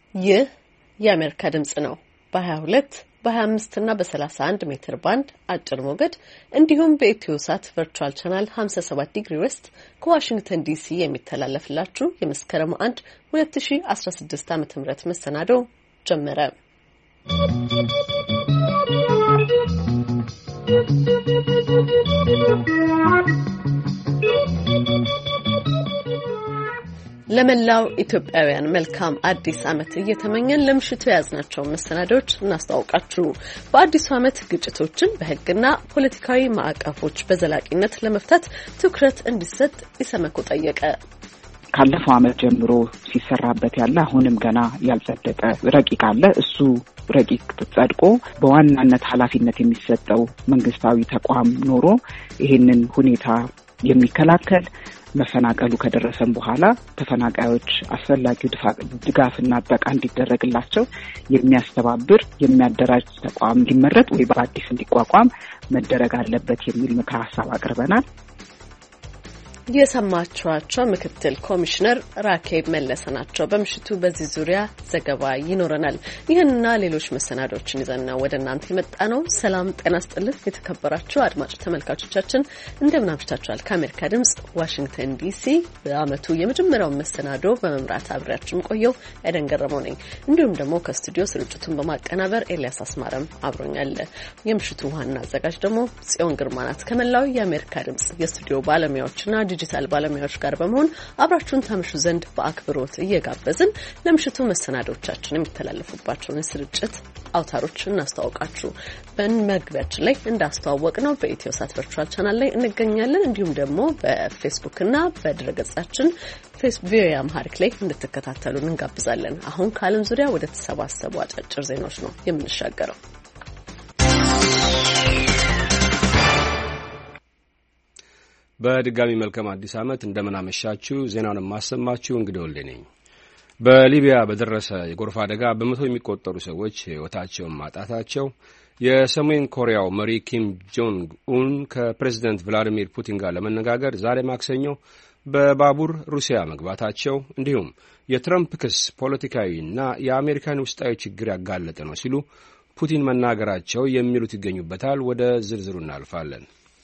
ይህ የአሜሪካ ድምጽ ነው። በ22 በ25 እና በ31 ሜትር ባንድ አጭር ሞገድ እንዲሁም በኢትዮሳት ቨርቹዋል ቻናል 57 ዲግሪ ዌስት ከዋሽንግተን ዲሲ የሚተላለፍላችሁ የመስከረም 1 2016 ዓ.ም መሰናዶ ጀመረ። ለመላው ኢትዮጵያውያን መልካም አዲስ ዓመት እየተመኘን ለምሽቱ ያዝናቸው መሰናዶች እናስተዋውቃችሁ። በአዲሱ ዓመት ግጭቶችን በሕግና ፖለቲካዊ ማዕቀፎች በዘላቂነት ለመፍታት ትኩረት እንዲሰጥ ኢሰመኮ ጠየቀ። ካለፈው ዓመት ጀምሮ ሲሰራበት ያለ አሁንም ገና ያልጸደቀ ረቂቅ አለ። እሱ ረቂቅ ጸድቆ በዋናነት ኃላፊነት የሚሰጠው መንግስታዊ ተቋም ኖሮ ይሄንን ሁኔታ የሚከላከል መፈናቀሉ ከደረሰም በኋላ ተፈናቃዮች አስፈላጊው ድጋፍና ጥበቃ እንዲደረግላቸው የሚያስተባብር የሚያደራጅ ተቋም እንዲመረጥ ወይ በአዲስ እንዲቋቋም መደረግ አለበት የሚል ምክረ ሀሳብ አቅርበናል። የሰማችኋቸው ምክትል ኮሚሽነር ራኬብ መለሰ ናቸው። በምሽቱ በዚህ ዙሪያ ዘገባ ይኖረናል። ይህንና ሌሎች መሰናዶችን ይዘን ነው ወደ እናንተ የመጣ ነው። ሰላም ጤና ይስጥልን የተከበራችሁ አድማጭ ተመልካቾቻችን እንደምን አምሽታችኋል? ከአሜሪካ ድምጽ ዋሽንግተን ዲሲ በአመቱ የመጀመሪያውን መሰናዶ በመምራት አብሬያችሁም ቆየው ኤደን ገረመው ነኝ። እንዲሁም ደግሞ ከስቱዲዮ ስርጭቱን በማቀናበር ኤልያስ አስማረም አብሮኛል። የምሽቱ ዋና አዘጋጅ ደግሞ ጽዮን ግርማ ናት። ከመላው የአሜሪካ ድምጽ የስቱዲዮ ባለሙያዎችና ዲጂታል ባለሙያዎች ጋር በመሆን አብራችሁን ታመሹ ዘንድ በአክብሮት እየጋበዝን ለምሽቱ መሰናዶቻችን የሚተላለፉባቸውን ስርጭት አውታሮች እናስተዋውቃችሁ። በመግቢያችን ላይ እንዳስተዋወቅ ነው በኢትዮሳት ቨርቹዋል ቻናል ላይ እንገኛለን። እንዲሁም ደግሞ በፌስቡክ እና በድረገጻችን ቪኦኤ አምሃሪክ ላይ እንድትከታተሉን እንጋብዛለን። አሁን ከዓለም ዙሪያ ወደ ተሰባሰቡ አጫጭር ዜናዎች ነው የምንሻገረው። በድጋሚ መልካም አዲስ ዓመት። እንደምን አመሻችሁ። ዜናውን ማሰማችሁ እንግዲህ ወልዴ ነኝ። በሊቢያ በደረሰ የጎርፍ አደጋ በመቶ የሚቆጠሩ ሰዎች ሕይወታቸውን ማጣታቸው፣ የሰሜን ኮሪያው መሪ ኪም ጆንግ ኡን ከፕሬዚደንት ቭላዲሚር ፑቲን ጋር ለመነጋገር ዛሬ ማክሰኞ በባቡር ሩሲያ መግባታቸው፣ እንዲሁም የትራምፕ ክስ ፖለቲካዊና የአሜሪካን ውስጣዊ ችግር ያጋለጠ ነው ሲሉ ፑቲን መናገራቸው የሚሉት ይገኙበታል። ወደ ዝርዝሩ እናልፋለን።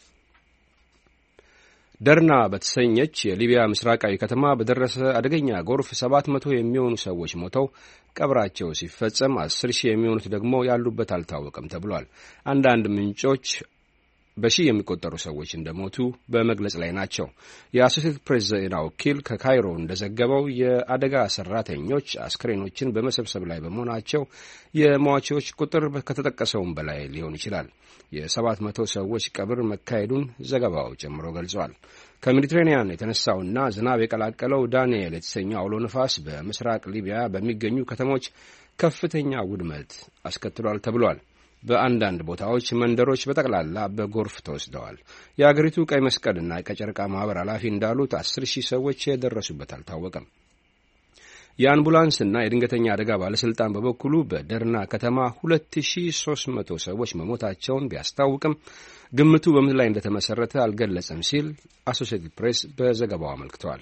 ደርና በተሰኘች የሊቢያ ምስራቃዊ ከተማ በደረሰ አደገኛ ጎርፍ 700 የሚሆኑ ሰዎች ሞተው ቀብራቸው ሲፈጸም 10,000 የሚሆኑት ደግሞ ያሉበት አልታወቀም ተብሏል። አንዳንድ ምንጮች በሺህ የሚቆጠሩ ሰዎች እንደሞቱ በመግለጽ ላይ ናቸው። የአሶሴትድ ፕሬስ ዜና ወኪል ከካይሮ እንደዘገበው የአደጋ ሰራተኞች አስክሬኖችን በመሰብሰብ ላይ በመሆናቸው የሟቾች ቁጥር ከተጠቀሰውም በላይ ሊሆን ይችላል። የ700 ሰዎች ቀብር መካሄዱን ዘገባው ጨምሮ ገልጿል። ከሜዲትሬኒያን የተነሳውና ዝናብ የቀላቀለው ዳንኤል የተሰኘው አውሎ ነፋስ በምስራቅ ሊቢያ በሚገኙ ከተሞች ከፍተኛ ውድመት አስከትሏል ተብሏል። በአንዳንድ ቦታዎች መንደሮች በጠቅላላ በጎርፍ ተወስደዋል። የአገሪቱ ቀይ መስቀልና ቀይ ጨረቃ ማህበር ኃላፊ እንዳሉት 10,000 ሰዎች የደረሱበት አልታወቀም። የአምቡላንስና የድንገተኛ አደጋ ባለስልጣን በበኩሉ በደርና ከተማ 2300 ሰዎች መሞታቸውን ቢያስታውቅም ግምቱ በምን ላይ እንደተመሰረተ አልገለጸም ሲል አሶሲኤትድ ፕሬስ በዘገባው አመልክተዋል።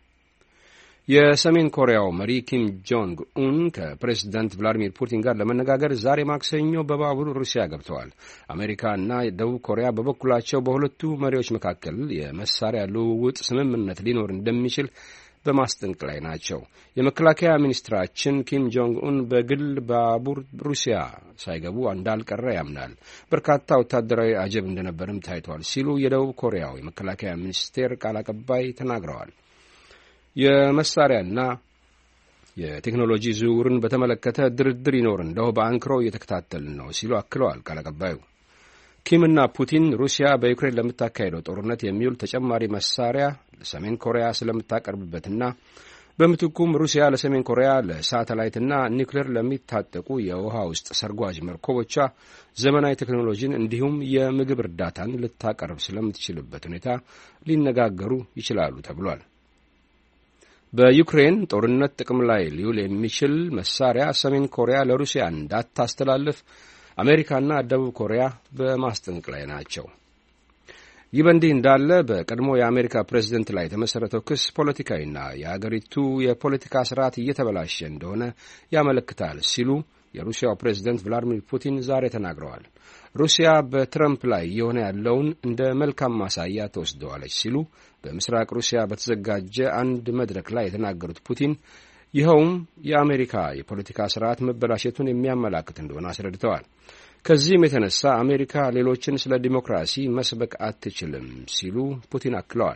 የሰሜን ኮሪያው መሪ ኪም ጆንግ ኡን ከፕሬዚዳንት ቭላዲሚር ፑቲን ጋር ለመነጋገር ዛሬ ማክሰኞ በባቡር ሩሲያ ገብተዋል። አሜሪካና ደቡብ ኮሪያ በበኩላቸው በሁለቱ መሪዎች መካከል የመሳሪያ ልውውጥ ስምምነት ሊኖር እንደሚችል በማስጠንቀቅ ላይ ናቸው። የመከላከያ ሚኒስትራችን ኪም ጆንግ ኡን በግል ባቡር ሩሲያ ሳይገቡ እንዳልቀረ ያምናል። በርካታ ወታደራዊ አጀብ እንደነበርም ታይቷል ሲሉ የደቡብ ኮሪያው የመከላከያ ሚኒስቴር ቃል አቀባይ ተናግረዋል። የመሳሪያና የቴክኖሎጂ ዝውውርን በተመለከተ ድርድር ይኖር እንደው በአንክሮ እየተከታተልን ነው ሲሉ አክለዋል ቃል አቀባዩ። ኪምና ፑቲን ሩሲያ በዩክሬን ለምታካሄደው ጦርነት የሚውል ተጨማሪ መሳሪያ ለሰሜን ኮሪያ ስለምታቀርብበትና በምትኩም ሩሲያ ለሰሜን ኮሪያ ለሳተላይትና ኒውክሌር ለሚታጠቁ የውሃ ውስጥ ሰርጓጅ መርከቦቿ ዘመናዊ ቴክኖሎጂን እንዲሁም የምግብ እርዳታን ልታቀርብ ስለምትችልበት ሁኔታ ሊነጋገሩ ይችላሉ ተብሏል። በዩክሬን ጦርነት ጥቅም ላይ ሊውል የሚችል መሳሪያ ሰሜን ኮሪያ ለሩሲያ እንዳታስተላልፍ አሜሪካና ደቡብ ኮሪያ በማስጠንቀቅ ላይ ናቸው። ይህ በእንዲህ እንዳለ በቀድሞ የአሜሪካ ፕሬዝደንት ላይ የተመሠረተው ክስ ፖለቲካዊና የአገሪቱ የፖለቲካ ስርዓት እየተበላሸ እንደሆነ ያመለክታል ሲሉ የሩሲያው ፕሬዝደንት ቭላዲሚር ፑቲን ዛሬ ተናግረዋል። ሩሲያ በትረምፕ ላይ እየሆነ ያለውን እንደ መልካም ማሳያ ተወስደዋለች ሲሉ በምስራቅ ሩሲያ በተዘጋጀ አንድ መድረክ ላይ የተናገሩት ፑቲን ይኸውም የአሜሪካ የፖለቲካ ስርዓት መበላሸቱን የሚያመላክት እንደሆነ አስረድተዋል። ከዚህም የተነሳ አሜሪካ ሌሎችን ስለ ዲሞክራሲ መስበክ አትችልም ሲሉ ፑቲን አክለዋል።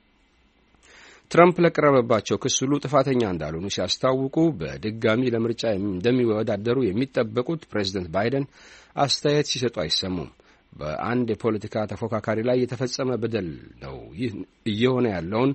ትራምፕ ለቀረበባቸው ክስ ሁሉ ጥፋተኛ እንዳልሆኑ ሲያስታውቁ በድጋሚ ለምርጫ እንደሚወዳደሩ የሚጠበቁት ፕሬዝደንት ባይደን አስተያየት ሲሰጡ አይሰሙም። በአንድ የፖለቲካ ተፎካካሪ ላይ የተፈጸመ በደል ነው ይህ እየሆነ ያለውን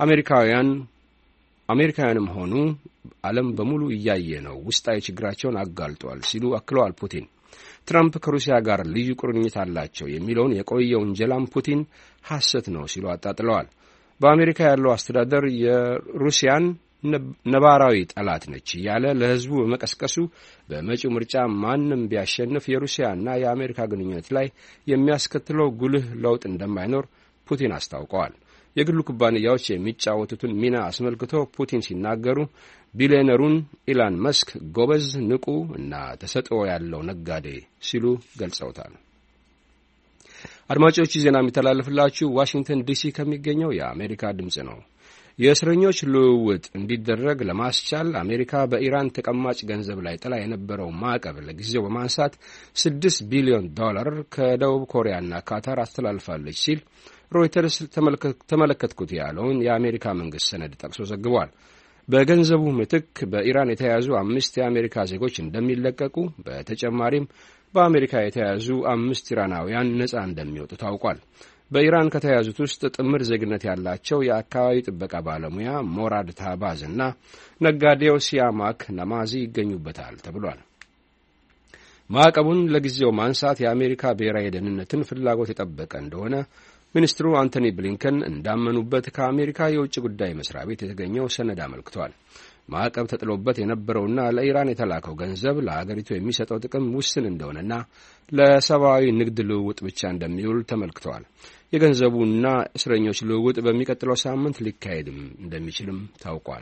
አሜሪካውያንም ሆኑ ዓለም በሙሉ እያየ ነው፣ ውስጣዊ ችግራቸውን አጋልጧል ሲሉ አክለዋል ፑቲን። ትራምፕ ከሩሲያ ጋር ልዩ ቁርኝት አላቸው የሚለውን የቆየ ውንጀላም ፑቲን ሐሰት ነው ሲሉ አጣጥለዋል። በአሜሪካ ያለው አስተዳደር የሩሲያን ነባራዊ ጠላት ነች እያለ ለሕዝቡ በመቀስቀሱ በመጪው ምርጫ ማንም ቢያሸንፍ የሩሲያና የአሜሪካ ግንኙነት ላይ የሚያስከትለው ጉልህ ለውጥ እንደማይኖር ፑቲን አስታውቀዋል። የግሉ ኩባንያዎች የሚጫወቱትን ሚና አስመልክቶ ፑቲን ሲናገሩ ቢሊዮነሩን ኢላን መስክ ጎበዝ፣ ንቁ እና ተሰጥኦ ያለው ነጋዴ ሲሉ ገልጸውታል። አድማጮች ዜና የሚተላለፍላችሁ ዋሽንግተን ዲሲ ከሚገኘው የአሜሪካ ድምጽ ነው። የእስረኞች ልውውጥ እንዲደረግ ለማስቻል አሜሪካ በኢራን ተቀማጭ ገንዘብ ላይ ጥላ የነበረው ማዕቀብ ለጊዜው በማንሳት $6 ቢሊዮን ከደቡብ ኮሪያና ካታር አስተላልፋለች ሲል ሮይተርስ ተመለከትኩት ያለውን የአሜሪካ መንግስት ሰነድ ጠቅሶ ዘግቧል። በገንዘቡ ምትክ በኢራን የተያዙ 5 የአሜሪካ ዜጎች እንደሚለቀቁ፣ በተጨማሪም በአሜሪካ የተያዙ 5 ኢራናውያን ነጻ እንደሚወጡ ታውቋል። በኢራን ከተያዙት ውስጥ ጥምር ዜግነት ያላቸው የአካባቢ ጥበቃ ባለሙያ ሞራድ ታባዝ እና ነጋዴው ሲያማክ ነማዚ ይገኙበታል ተብሏል። ማዕቀቡን ለጊዜው ማንሳት የአሜሪካ ብሔራዊ ደህንነትን ፍላጎት የጠበቀ እንደሆነ ሚኒስትሩ አንቶኒ ብሊንከን እንዳመኑበት ከአሜሪካ የውጭ ጉዳይ መስሪያ ቤት የተገኘው ሰነድ አመልክቷል። ማዕቀብ ተጥሎበት የነበረውና ለኢራን የተላከው ገንዘብ ለአገሪቱ የሚሰጠው ጥቅም ውስን እንደሆነና ለሰብአዊ ንግድ ልውውጥ ብቻ እንደሚውል ተመልክተዋል። የገንዘቡና እስረኞች ልውውጥ በሚቀጥለው ሳምንት ሊካሄድም እንደሚችልም ታውቋል።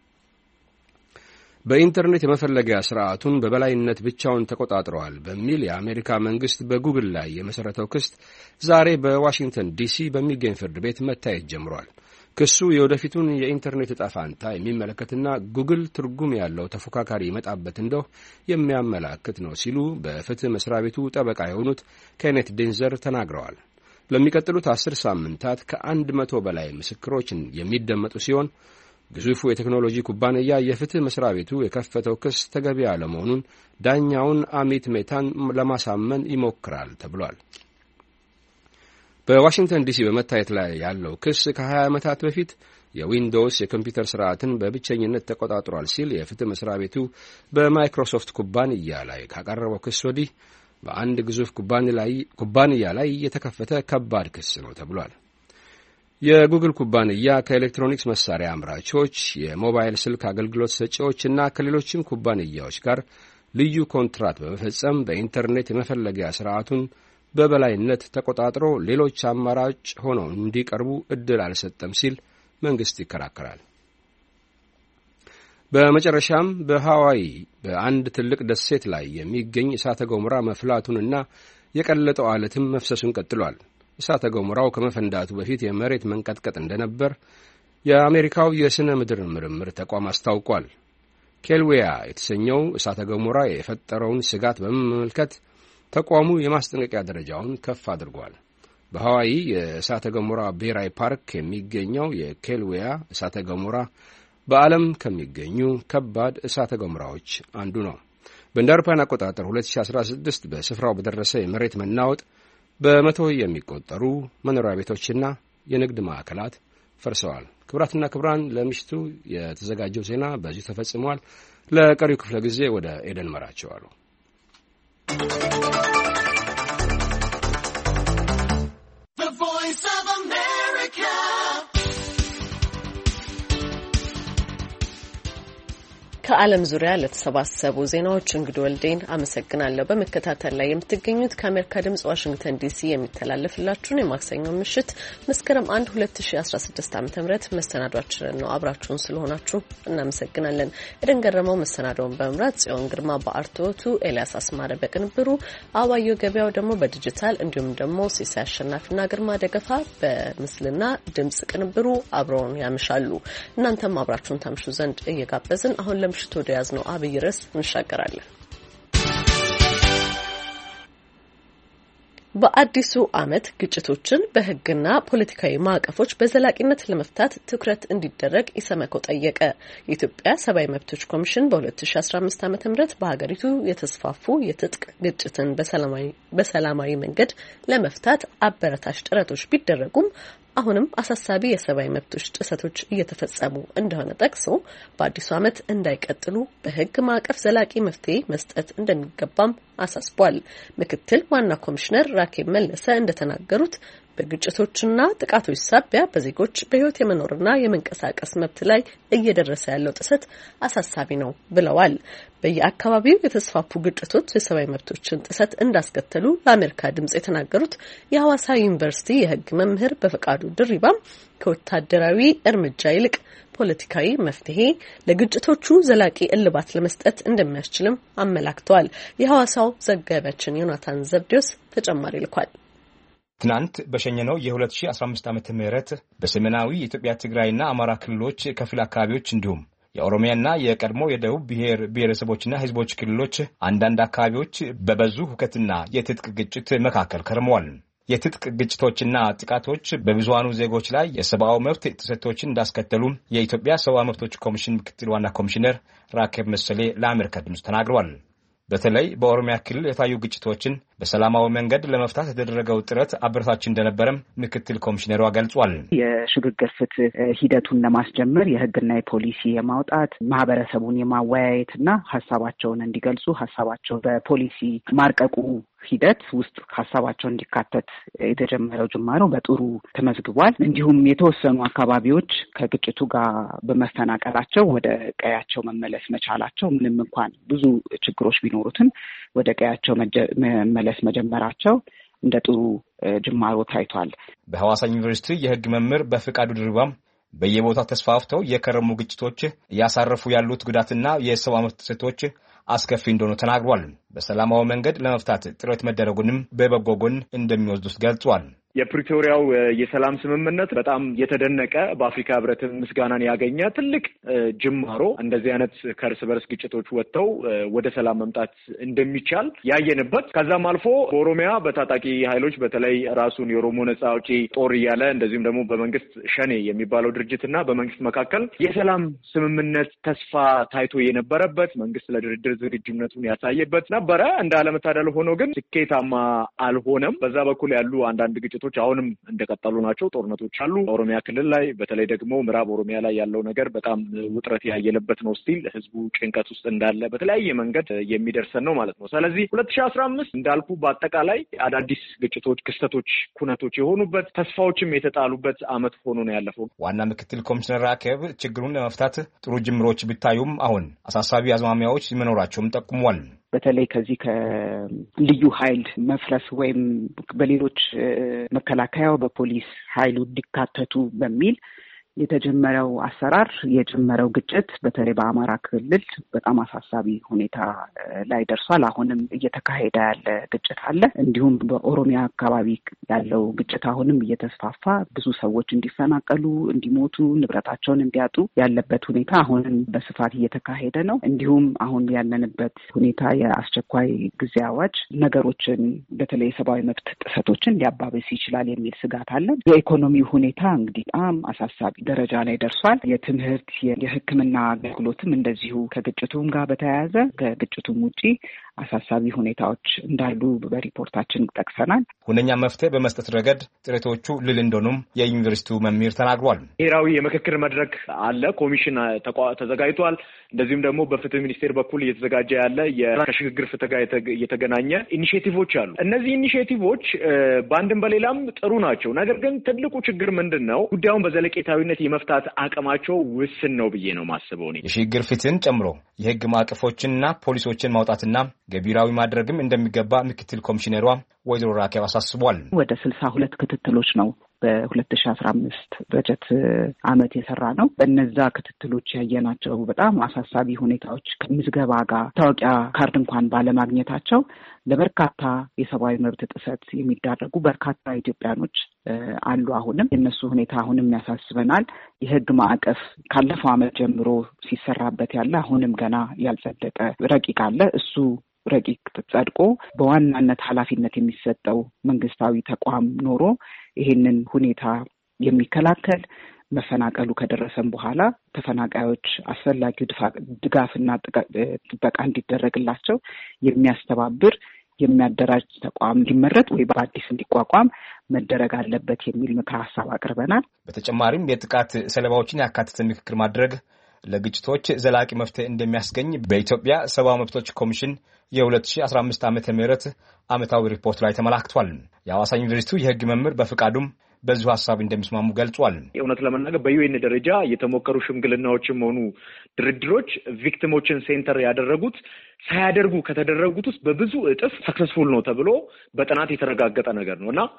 በኢንተርኔት የመፈለጊያ ስርዓቱን በበላይነት ብቻውን ተቆጣጥረዋል በሚል የአሜሪካ መንግስት በጉግል ላይ የመሠረተው ክስ ዛሬ በዋሽንግተን ዲሲ በሚገኝ ፍርድ ቤት መታየት ጀምሯል። ክሱ የወደፊቱን የኢንተርኔት ዕጣ ፈንታ የሚመለከትና ጉግል ትርጉም ያለው ተፎካካሪ ይመጣበት እንደው የሚያመላክት ነው ሲሉ በፍትህ መስሪያ ቤቱ ጠበቃ የሆኑት ኬኔት ዴንዘር ተናግረዋል። ለሚቀጥሉት 10 ሳምንታት ከ100 በላይ ምስክሮችን የሚደመጡ ሲሆን ግዙፉ የቴክኖሎጂ ኩባንያ የፍትህ መስሪያ ቤቱ የከፈተው ክስ ተገቢ ያለመሆኑን ዳኛውን አሚት ሜታን ለማሳመን ይሞክራል ተብሏል። በዋሽንግተን ዲሲ በመታየት ላይ ያለው ክስ ከ20 ዓመታት በፊት የዊንዶውስ የኮምፒውተር ስርዓትን በብቸኝነት ተቆጣጥሯል ሲል የፍትህ መስሪያ ቤቱ በማይክሮሶፍት ኩባንያ ላይ ካቀረበው ክስ ወዲህ በአንድ ግዙፍ ኩባንያ ላይ የተከፈተ ከባድ ክስ ነው ተብሏል። የጉግል ኩባንያ ከኤሌክትሮኒክስ መሳሪያ አምራቾች፣ የሞባይል ስልክ አገልግሎት ሰጪዎች እና ከሌሎችም ኩባንያዎች ጋር ልዩ ኮንትራት በመፈጸም በኢንተርኔት የመፈለጊያ ስርዓቱን በበላይነት ተቆጣጥሮ ሌሎች አማራጭ ሆነው እንዲቀርቡ እድል አልሰጠም ሲል መንግስት ይከራከራል። በመጨረሻም በሃዋይ በአንድ ትልቅ ደሴት ላይ የሚገኝ እሳተ ገሞራ መፍላቱንና የቀለጠው አለትም መፍሰሱን ቀጥሏል። እሳተ ገሞራው ከመፈንዳቱ በፊት የመሬት መንቀጥቀጥ እንደነበር የአሜሪካው የሥነ ምድር ምርምር ተቋም አስታውቋል። ኬልዌያ የተሰኘው እሳተ ገሞራ የፈጠረውን ስጋት በመመልከት ተቋሙ የማስጠንቀቂያ ደረጃውን ከፍ አድርጓል። በሃዋይ የእሳተ ገሞራ ብሔራዊ ፓርክ የሚገኘው የኬልዌያ እሳተ ገሞራ በዓለም ከሚገኙ ከባድ እሳተ ገሞራዎች አንዱ ነው። በእንደ አውሮፓውያን አቆጣጠር 2016 በስፍራው በደረሰ የመሬት መናወጥ በመቶ የሚቆጠሩ መኖሪያ ቤቶችና የንግድ ማዕከላት ፈርሰዋል። ክቡራትና ክቡራን፣ ለምሽቱ የተዘጋጀው ዜና በዚሁ ተፈጽሟል። ለቀሪው ክፍለ ጊዜ ወደ ኤደን መራቸዋሉ። ከዓለም ዙሪያ ለተሰባሰቡ ዜናዎች እንግዲህ ወልዴን አመሰግናለሁ። በመከታተል ላይ የምትገኙት ከአሜሪካ ድምጽ ዋሽንግተን ዲሲ የሚተላለፍላችሁን የማክሰኞ ምሽት መስከረም 1 2016 ዓ.ም መሰናዷችንን ነው። አብራችሁን ስለሆናችሁ እናመሰግናለን። ኤደን ገረመው መሰናዶውን በመምራት ጽዮን ግርማ በአርቶቱ፣ ኤልያስ አስማረ በቅንብሩ፣ አባዮ ገበያው ደግሞ በዲጂታል እንዲሁም ደግሞ ሲሳይ አሸናፊና ግርማ ደገፋ በምስልና ድምጽ ቅንብሩ አብረውን ያመሻሉ። እናንተም አብራችሁን ታምሹ ዘንድ እየጋበዝን አሁን ለምሽቱ ወደ ያዝነው አብይ ርዕስ እንሻገራለን። በአዲሱ ዓመት ግጭቶችን በሕግና ፖለቲካዊ ማዕቀፎች በዘላቂነት ለመፍታት ትኩረት እንዲደረግ ኢሰመኮ ጠየቀ። የኢትዮጵያ ሰብአዊ መብቶች ኮሚሽን በ2015 ዓ.ም በሀገሪቱ የተስፋፉ የትጥቅ ግጭትን በሰላማዊ መንገድ ለመፍታት አበረታች ጥረቶች ቢደረጉም አሁንም አሳሳቢ የሰብአዊ መብቶች ጥሰቶች እየተፈጸሙ እንደሆነ ጠቅሶ በአዲሱ ዓመት እንዳይቀጥሉ በሕግ ማዕቀፍ ዘላቂ መፍትሄ መስጠት እንደሚገባም አሳስቧል። ምክትል ዋና ኮሚሽነር ራኬብ መለሰ እንደተናገሩት በግጭቶችና ጥቃቶች ሳቢያ በዜጎች በሕይወት የመኖርና የመንቀሳቀስ መብት ላይ እየደረሰ ያለው ጥሰት አሳሳቢ ነው ብለዋል። በየአካባቢው የተስፋፉ ግጭቶች የሰብአዊ መብቶችን ጥሰት እንዳስከተሉ ለአሜሪካ ድምጽ የተናገሩት የሐዋሳ ዩኒቨርሲቲ የሕግ መምህር በፈቃዱ ድሪባም ከወታደራዊ እርምጃ ይልቅ ፖለቲካዊ መፍትሄ ለግጭቶቹ ዘላቂ እልባት ለመስጠት እንደሚያስችልም አመላክተዋል። የሐዋሳው ዘጋቢያችን ዮናታን ዘብዴዎስ ተጨማሪ ልኳል። ትናንት በሸኘነው የ2015 ዓመተ ምህረት በሰሜናዊ የኢትዮጵያ ትግራይና አማራ ክልሎች ከፊል አካባቢዎች እንዲሁም የኦሮሚያና የቀድሞ የደቡብ ብሔረሰቦችና ህዝቦች ክልሎች አንዳንድ አካባቢዎች በበዙ ሁከትና የትጥቅ ግጭት መካከል ከርመዋል። የትጥቅ ግጭቶችና ጥቃቶች በብዙሃኑ ዜጎች ላይ የሰብአዊ መብት ጥሰቶችን እንዳስከተሉ የኢትዮጵያ ሰብአዊ መብቶች ኮሚሽን ምክትል ዋና ኮሚሽነር ራኬብ መሰሌ ለአሜሪካ ድምጽ ተናግረዋል። በተለይ በኦሮሚያ ክልል የታዩ ግጭቶችን በሰላማዊ መንገድ ለመፍታት የተደረገው ጥረት አበረታች እንደነበረም ምክትል ኮሚሽነሯ ገልጿል። የሽግግር ፍትህ ሂደቱን ለማስጀመር የህግና የፖሊሲ የማውጣት ማህበረሰቡን የማወያየትና ሀሳባቸውን እንዲገልጹ ሀሳባቸው በፖሊሲ ማርቀቁ ሂደት ውስጥ ሀሳባቸው እንዲካተት የተጀመረው ጅማሮ በጥሩ ተመዝግቧል። እንዲሁም የተወሰኑ አካባቢዎች ከግጭቱ ጋር በመፈናቀላቸው ወደ ቀያቸው መመለስ መቻላቸው ምንም እንኳን ብዙ ችግሮች ቢኖሩትም ወደ ቀያቸው መመለስ መጀመራቸው እንደ ጥሩ ጅማሮ ታይቷል። በሐዋሳ ዩኒቨርሲቲ የህግ መምህር በፈቃዱ ድርባም በየቦታው ተስፋፍተው የከረሙ ግጭቶች እያሳረፉ ያሉት ጉዳትና የሰብአዊ መብት ጥሰቶች አስከፊ እንደሆነ ተናግሯል። በሰላማዊ መንገድ ለመፍታት ጥረት መደረጉንም በበጎ ጎን እንደሚወስዱት ገልጿል። የፕሪቶሪያው የሰላም ስምምነት በጣም የተደነቀ በአፍሪካ ህብረትም ምስጋናን ያገኘ ትልቅ ጅማሮ፣ እንደዚህ አይነት ከእርስ በርስ ግጭቶች ወጥተው ወደ ሰላም መምጣት እንደሚቻል ያየንበት፣ ከዛም አልፎ በኦሮሚያ በታጣቂ ኃይሎች በተለይ ራሱን የኦሮሞ ነጻ አውጪ ጦር እያለ እንደዚሁም ደግሞ በመንግስት ሸኔ የሚባለው ድርጅትና በመንግስት መካከል የሰላም ስምምነት ተስፋ ታይቶ የነበረበት፣ መንግስት ለድርድር ዝግጁነቱን ያሳየበት ነበረ። እንዳለመታደል ሆኖ ግን ስኬታማ አልሆነም። በዛ በኩል ያሉ አንዳንድ ግጭቶች አሁንም እንደቀጠሉ ናቸው። ጦርነቶች አሉ ኦሮሚያ ክልል ላይ፣ በተለይ ደግሞ ምዕራብ ኦሮሚያ ላይ ያለው ነገር በጣም ውጥረት ያየለበት ነው። ስቲል ህዝቡ ጭንቀት ውስጥ እንዳለ በተለያየ መንገድ የሚደርሰን ነው ማለት ነው። ስለዚህ 2015 እንዳልኩ በአጠቃላይ አዳዲስ ግጭቶች፣ ክስተቶች፣ ኩነቶች የሆኑበት ተስፋዎችም የተጣሉበት አመት ሆኖ ነው ያለፈው። ዋና ምክትል ኮሚሽነር ራኬብ ችግሩን ለመፍታት ጥሩ ጅምሮች ቢታዩም አሁን አሳሳቢ አዝማሚያዎች መኖራቸውም ጠቁሟል። በተለይ ከዚህ ከልዩ ኃይል መፍረስ ወይም በሌሎች መከላከያው በፖሊስ ኃይሉ እንዲካተቱ በሚል የተጀመረው አሰራር የጀመረው ግጭት በተለይ በአማራ ክልል በጣም አሳሳቢ ሁኔታ ላይ ደርሷል። አሁንም እየተካሄደ ያለ ግጭት አለ። እንዲሁም በኦሮሚያ አካባቢ ያለው ግጭት አሁንም እየተስፋፋ ብዙ ሰዎች እንዲፈናቀሉ፣ እንዲሞቱ፣ ንብረታቸውን እንዲያጡ ያለበት ሁኔታ አሁንም በስፋት እየተካሄደ ነው። እንዲሁም አሁን ያለንበት ሁኔታ የአስቸኳይ ጊዜ አዋጅ ነገሮችን በተለይ የሰብአዊ መብት ጥሰቶችን ሊያባብስ ይችላል የሚል ስጋት አለ። የኢኮኖሚ ሁኔታ እንግዲህ በጣም አሳሳቢ ደረጃ ላይ ደርሷል። የትምህርት የሕክምና አገልግሎትም እንደዚሁ ከግጭቱም ጋር በተያያዘ ከግጭቱም ውጪ አሳሳቢ ሁኔታዎች እንዳሉ በሪፖርታችን ጠቅሰናል። ሁነኛ መፍትሄ በመስጠት ረገድ ጥረቶቹ ልል እንደሆኑም የዩኒቨርሲቲው መምህር ተናግሯል። ብሔራዊ የምክክር መድረክ አለ፣ ኮሚሽን ተዘጋጅቷል። እንደዚሁም ደግሞ በፍትህ ሚኒስቴር በኩል እየተዘጋጀ ያለ ከሽግግር ፍትህ ጋር የተገናኘ ኢኒሼቲቮች አሉ። እነዚህ ኢኒሼቲቮች በአንድም በሌላም ጥሩ ናቸው። ነገር ግን ትልቁ ችግር ምንድን ነው? ጉዳዩን በዘለቄታዊነት የመፍታት አቅማቸው ውስን ነው ብዬ ነው ማስበው። የሽግግር ፍትህን ጨምሮ የህግ ማዕቀፎችንና ፖሊሶችን ማውጣትና ገቢራዊ ማድረግም እንደሚገባ ምክትል ኮሚሽነሯ ወይዘሮ ራኬብ አሳስቧል። ወደ 62 ክትትሎች ነው በ2015 በጀት ዓመት የሰራ ነው። በእነዛ ክትትሎች ያየናቸው በጣም አሳሳቢ ሁኔታዎች ከምዝገባ ጋር ታወቂያ ካርድ እንኳን ባለማግኘታቸው ለበርካታ የሰብአዊ መብት ጥሰት የሚዳረጉ በርካታ ኢትዮጵያኖች አሉ። አሁንም የእነሱ ሁኔታ አሁንም ያሳስበናል። የህግ ማዕቀፍ ካለፈው ዓመት ጀምሮ ሲሰራበት ያለ አሁንም ገና ያልጸደቀ ረቂቅ አለ። እሱ ረቂቅ ጸድቆ በዋናነት ኃላፊነት የሚሰጠው መንግስታዊ ተቋም ኖሮ ይሄንን ሁኔታ የሚከላከል መፈናቀሉ ከደረሰም በኋላ ተፈናቃዮች አስፈላጊው ድጋፍና ጥበቃ እንዲደረግላቸው የሚያስተባብር የሚያደራጅ ተቋም እንዲመረጥ ወይ በአዲስ እንዲቋቋም መደረግ አለበት የሚል ምክረ ሀሳብ አቅርበናል። በተጨማሪም የጥቃት ሰለባዎችን ያካተተ ምክክር ማድረግ ለግጭቶች ዘላቂ መፍትሄ እንደሚያስገኝ በኢትዮጵያ ሰብአዊ መብቶች ኮሚሽን የ2015 ዓ.ም ዓመታዊ ሪፖርት ላይ ተመላክቷል። የሐዋሳ ዩኒቨርሲቲው የህግ መምህር በፍቃዱም በዚሁ ሀሳብ እንደሚስማሙ ገልጿል። እውነት ለመናገር በዩኤን ደረጃ የተሞከሩ ሽምግልናዎችም ሆኑ ድርድሮች ቪክቲሞችን ሴንተር ያደረጉት ሳያደርጉ ከተደረጉት ውስጥ በብዙ እጥፍ ሰክሰስፉል ነው ተብሎ በጥናት የተረጋገጠ ነገር ነው እና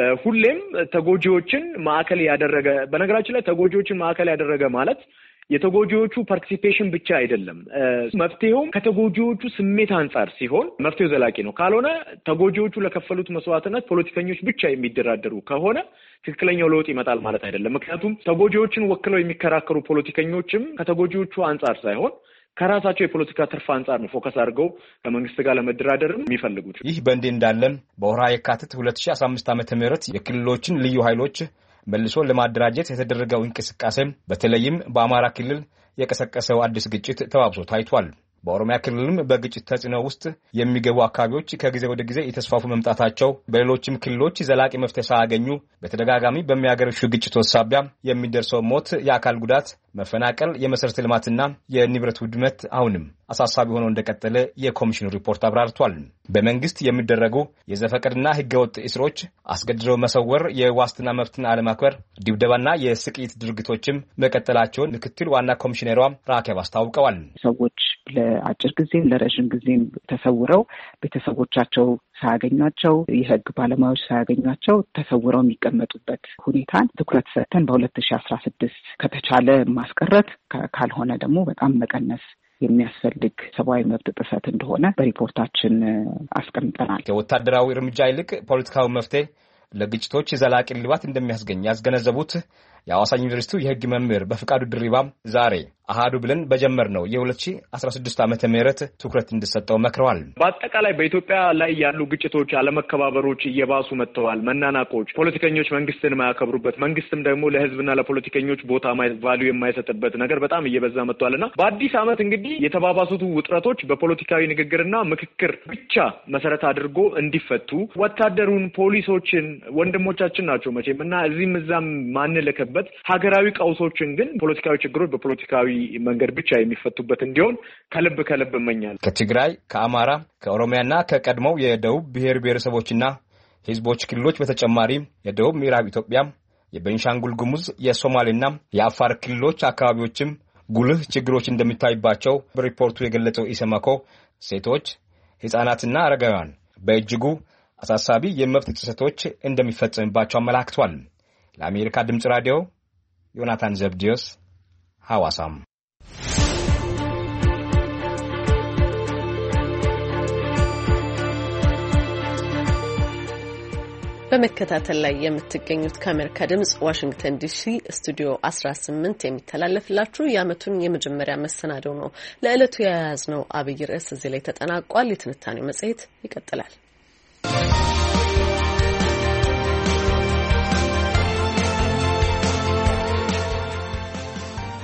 ሁሌም ተጎጂዎችን ማዕከል ያደረገ በነገራችን ላይ ተጎጂዎችን ማዕከል ያደረገ ማለት የተጎጂዎቹ ፓርቲሲፔሽን ብቻ አይደለም። መፍትሄውም ከተጎጂዎቹ ስሜት አንጻር ሲሆን መፍትሄው ዘላቂ ነው። ካልሆነ ተጎጂዎቹ ለከፈሉት መስዋዕትነት ፖለቲከኞች ብቻ የሚደራደሩ ከሆነ ትክክለኛው ለውጥ ይመጣል ማለት አይደለም። ምክንያቱም ተጎጂዎችን ወክለው የሚከራከሩ ፖለቲከኞችም ከተጎጂዎቹ አንጻር ሳይሆን ከራሳቸው የፖለቲካ ትርፍ አንጻር ነው ፎከስ አድርገው ከመንግስት ጋር ለመደራደርም የሚፈልጉት። ይህ በእንዲህ እንዳለም በወርሃ የካቲት 2015 ዓ.ም የክልሎችን ልዩ ኃይሎች መልሶ ለማደራጀት የተደረገው እንቅስቃሴ በተለይም በአማራ ክልል የቀሰቀሰው አዲስ ግጭት ተባብሶ ታይቷል። በኦሮሚያ ክልልም በግጭት ተጽዕኖ ውስጥ የሚገቡ አካባቢዎች ከጊዜ ወደ ጊዜ የተስፋፉ መምጣታቸው በሌሎችም ክልሎች ዘላቂ መፍትሄ ሳያገኙ በተደጋጋሚ በሚያገረሹ ግጭቶች ሳቢያ የሚደርሰው ሞት፣ የአካል ጉዳት፣ መፈናቀል፣ የመሰረተ ልማትና የንብረት ውድመት አሁንም አሳሳቢ ሆኖ እንደቀጠለ የኮሚሽኑ ሪፖርት አብራርቷል። በመንግስት የሚደረጉ የዘፈቀድና ህገወጥ እስሮች፣ አስገድዶ መሰወር፣ የዋስትና መብትን አለማክበር፣ ድብደባና የስቅይት ድርጊቶችም መቀጠላቸውን ምክትል ዋና ኮሚሽነሯ ራኬብ አስታውቀዋል። ሰዎች ለአጭር ጊዜም ለረዥም ጊዜም ተሰውረው ቤተሰቦቻቸው ሳያገኟቸው የህግ ባለሙያዎች ሳያገኟቸው ተሰውረው የሚቀመጡበት ሁኔታን ትኩረት ሰጥተን በ2016 ከተቻለ ማስቀረት ካልሆነ ደግሞ በጣም መቀነስ የሚያስፈልግ ሰብአዊ መብት ጥሰት እንደሆነ በሪፖርታችን አስቀምጠናል። ከወታደራዊ እርምጃ ይልቅ ፖለቲካዊ መፍትሄ ለግጭቶች ዘላቂ ልባት እንደሚያስገኝ ያስገነዘቡት የሐዋሳ ዩኒቨርሲቲው የህግ መምህር በፍቃዱ ድሪባ ዛሬ አሃዱ ብለን በጀመርነው የ2016 ዓመተ ምህረት ትኩረት እንዲሰጠው መክረዋል። በአጠቃላይ በኢትዮጵያ ላይ ያሉ ግጭቶች፣ አለመከባበሮች እየባሱ መጥተዋል። መናናቆች፣ ፖለቲከኞች መንግስትን የማያከብሩበት፣ መንግስትም ደግሞ ለህዝብና ለፖለቲከኞች ቦታ ቫልዩ የማይሰጥበት ነገር በጣም እየበዛ መጥቷልና በአዲስ ዓመት እንግዲህ የተባባሱት ውጥረቶች በፖለቲካዊ ንግግርና ምክክር ብቻ መሰረት አድርጎ እንዲፈቱ ወታደሩን፣ ፖሊሶችን ወንድሞቻችን ናቸው መቼም እና እዚህም እዛም ማንልከበት ሀገራዊ ቀውሶችን ግን ፖለቲካዊ ችግሮች በፖለቲካዊ መንገድ ብቻ የሚፈቱበት እንዲሆን ከልብ እመኛለሁ። ከትግራይ፣ ከአማራ፣ ከኦሮሚያና ከቀድሞው የደቡብ ብሔር ብሔረሰቦችና ህዝቦች ክልሎች በተጨማሪ የደቡብ ምዕራብ ኢትዮጵያ፣ የቤንሻንጉል ጉሙዝ፣ የሶማሌና የአፋር ክልሎች አካባቢዎችም ጉልህ ችግሮች እንደሚታይባቸው በሪፖርቱ የገለጸው ኢሰመኮ ሴቶች፣ ህጻናትና አረጋውያን በእጅጉ አሳሳቢ የመብት ጥሰቶች እንደሚፈጸምባቸው አመላክቷል። ለአሜሪካ ድምጽ ራዲዮ ዮናታን ዘብዲዮስ ሐዋሳም። በመከታተል ላይ የምትገኙት ከአሜሪካ ድምጽ ዋሽንግተን ዲሲ ስቱዲዮ 18 የሚተላለፍላችሁ የዓመቱን የመጀመሪያ መሰናዶው ነው። ለዕለቱ የያዝነው አብይ ርዕስ እዚህ ላይ ተጠናቋል። የትንታኔው መጽሔት ይቀጥላል።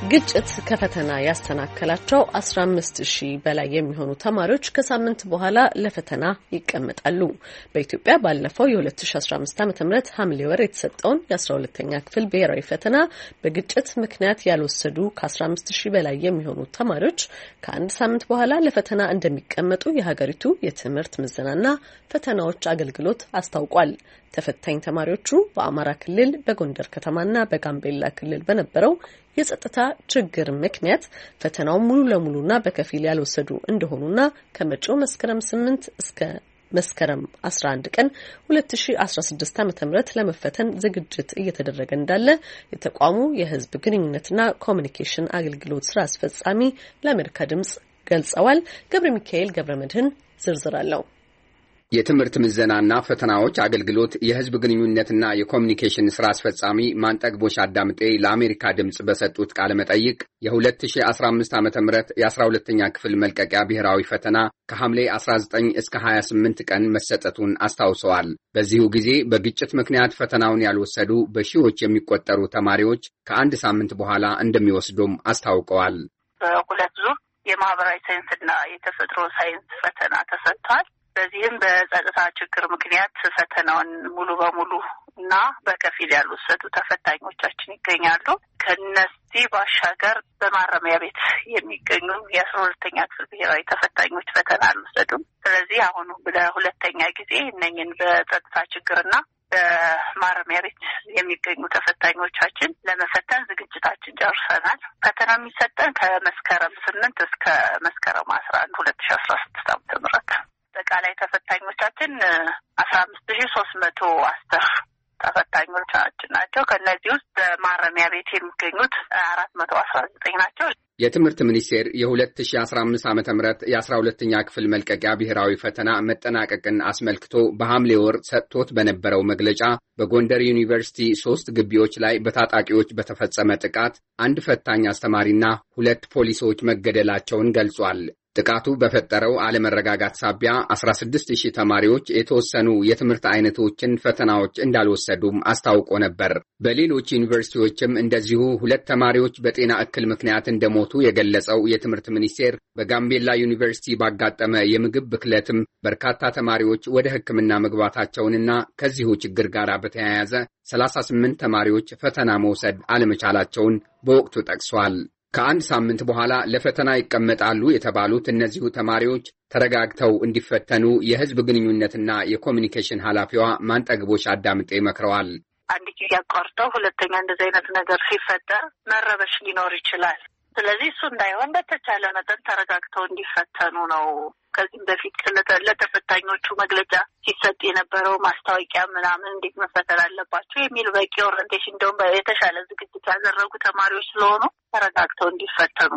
ግጭት ከፈተና ያስተናከላቸው 15000 በላይ የሚሆኑ ተማሪዎች ከሳምንት በኋላ ለፈተና ይቀመጣሉ። በኢትዮጵያ ባለፈው የ2015 ዓ.ም ሐምሌ ወር የተሰጠውን የ12ኛ ክፍል ብሔራዊ ፈተና በግጭት ምክንያት ያልወሰዱ ከ15000 በላይ የሚሆኑ ተማሪዎች ከአንድ ሳምንት በኋላ ለፈተና እንደሚቀመጡ የሀገሪቱ የትምህርት ምዘናና ፈተናዎች አገልግሎት አስታውቋል። ተፈታኝ ተማሪዎቹ በአማራ ክልል በጎንደር ከተማና በጋምቤላ ክልል በነበረው የጸጥታ ችግር ምክንያት ፈተናውን ሙሉ ለሙሉና በከፊል ያልወሰዱ እንደሆኑና ከመጪው መስከረም 8 እስከ መስከረም 11 ቀን 2016 ዓ.ም ለመፈተን ዝግጅት እየተደረገ እንዳለ የተቋሙ የሕዝብ ግንኙነትና ኮሚኒኬሽን አገልግሎት ስራ አስፈጻሚ ለአሜሪካ ድምጽ ገልጸዋል። ገብረ ሚካኤል ገብረመድህን ዝርዝር አለው። የትምህርት ምዘናና ፈተናዎች አገልግሎት የህዝብ ግንኙነትና የኮሚኒኬሽን ስራ አስፈጻሚ ማንጠግቦሽ አዳምጤ ለአሜሪካ ድምጽ በሰጡት ቃለ መጠይቅ የ2015 ዓ.ም የ12ኛ ክፍል መልቀቂያ ብሔራዊ ፈተና ከሐምሌ 19 እስከ 28 ቀን መሰጠቱን አስታውሰዋል። በዚሁ ጊዜ በግጭት ምክንያት ፈተናውን ያልወሰዱ በሺዎች የሚቆጠሩ ተማሪዎች ከአንድ ሳምንት በኋላ እንደሚወስዱም አስታውቀዋል። በሁለት ዙር የማህበራዊ ሳይንስና የተፈጥሮ ሳይንስ ፈተና ተሰጥቷል። በዚህም በጸጥታ ችግር ምክንያት ፈተናውን ሙሉ በሙሉ እና በከፊል ያልወሰዱ ተፈታኞቻችን ይገኛሉ። ከነዚህ ባሻገር በማረሚያ ቤት የሚገኙ የ12ኛ ክፍል ብሔራዊ ተፈታኞች ፈተና አልወሰዱም። ስለዚህ አሁን ለሁለተኛ ጊዜ እነኝን በጸጥታ ችግርና በማረሚያ ቤት የሚገኙ ተፈታኞቻችን ለመፈተን ዝግጅታችን ጨርሰናል። ፈተና የሚሰጠን ከመስከረም 8 እስከ መስከረም 11 2016 ዓ.ም አጠቃላይ ተፈታኞቻችን 15310 ተፈታኞቻችን ናቸው። ከነዚህ ውስጥ በማረሚያ ቤት የሚገኙት 419 ናቸው። የትምህርት ሚኒስቴር የ2015 ዓ.ም የ12ኛ ክፍል መልቀቂያ ብሔራዊ ፈተና መጠናቀቅን አስመልክቶ በሐምሌ ወር ሰጥቶት በነበረው መግለጫ በጎንደር ዩኒቨርሲቲ 3 ግቢዎች ላይ በታጣቂዎች በተፈጸመ ጥቃት አንድ ፈታኝ አስተማሪና 2 ፖሊሶች መገደላቸውን ገልጿል። ጥቃቱ በፈጠረው አለመረጋጋት ሳቢያ 16000 ተማሪዎች የተወሰኑ የትምህርት አይነቶችን ፈተናዎች እንዳልወሰዱም አስታውቆ ነበር። በሌሎች ዩኒቨርሲቲዎችም እንደዚሁ 2 ተማሪዎች በጤና እክል ምክንያት እንደሞቱ የገለጸው የትምህርት ሚኒስቴር በጋምቤላ ዩኒቨርሲቲ ባጋጠመ የምግብ ብክለትም በርካታ ተማሪዎች ወደ ሕክምና መግባታቸውንና ከዚሁ ችግር ጋር በተያያዘ 38 ተማሪዎች ፈተና መውሰድ አለመቻላቸውን በወቅቱ ጠቅሷል። ከአንድ ሳምንት በኋላ ለፈተና ይቀመጣሉ የተባሉት እነዚሁ ተማሪዎች ተረጋግተው እንዲፈተኑ የህዝብ ግንኙነትና የኮሚኒኬሽን ኃላፊዋ ማንጠግቦሽ አዳምጤ መክረዋል። አንድ ጊዜ አቋርጠው ሁለተኛ እንደዚህ አይነት ነገር ሲፈጠር መረበሽ ሊኖር ይችላል። ስለዚህ እሱ እንዳይሆን በተቻለ መጠን ተረጋግተው እንዲፈተኑ ነው። ከዚህም በፊት ለተፈታኞቹ መግለጫ ሲሰጥ የነበረው ማስታወቂያ ምናምን እንዴት መፈተን አለባቸው የሚል በቂ ኦሪንቴሽን እንደውም የተሻለ ዝግጅት ያደረጉ ተማሪዎች ስለሆኑ ተረጋግተው እንዲፈተኑ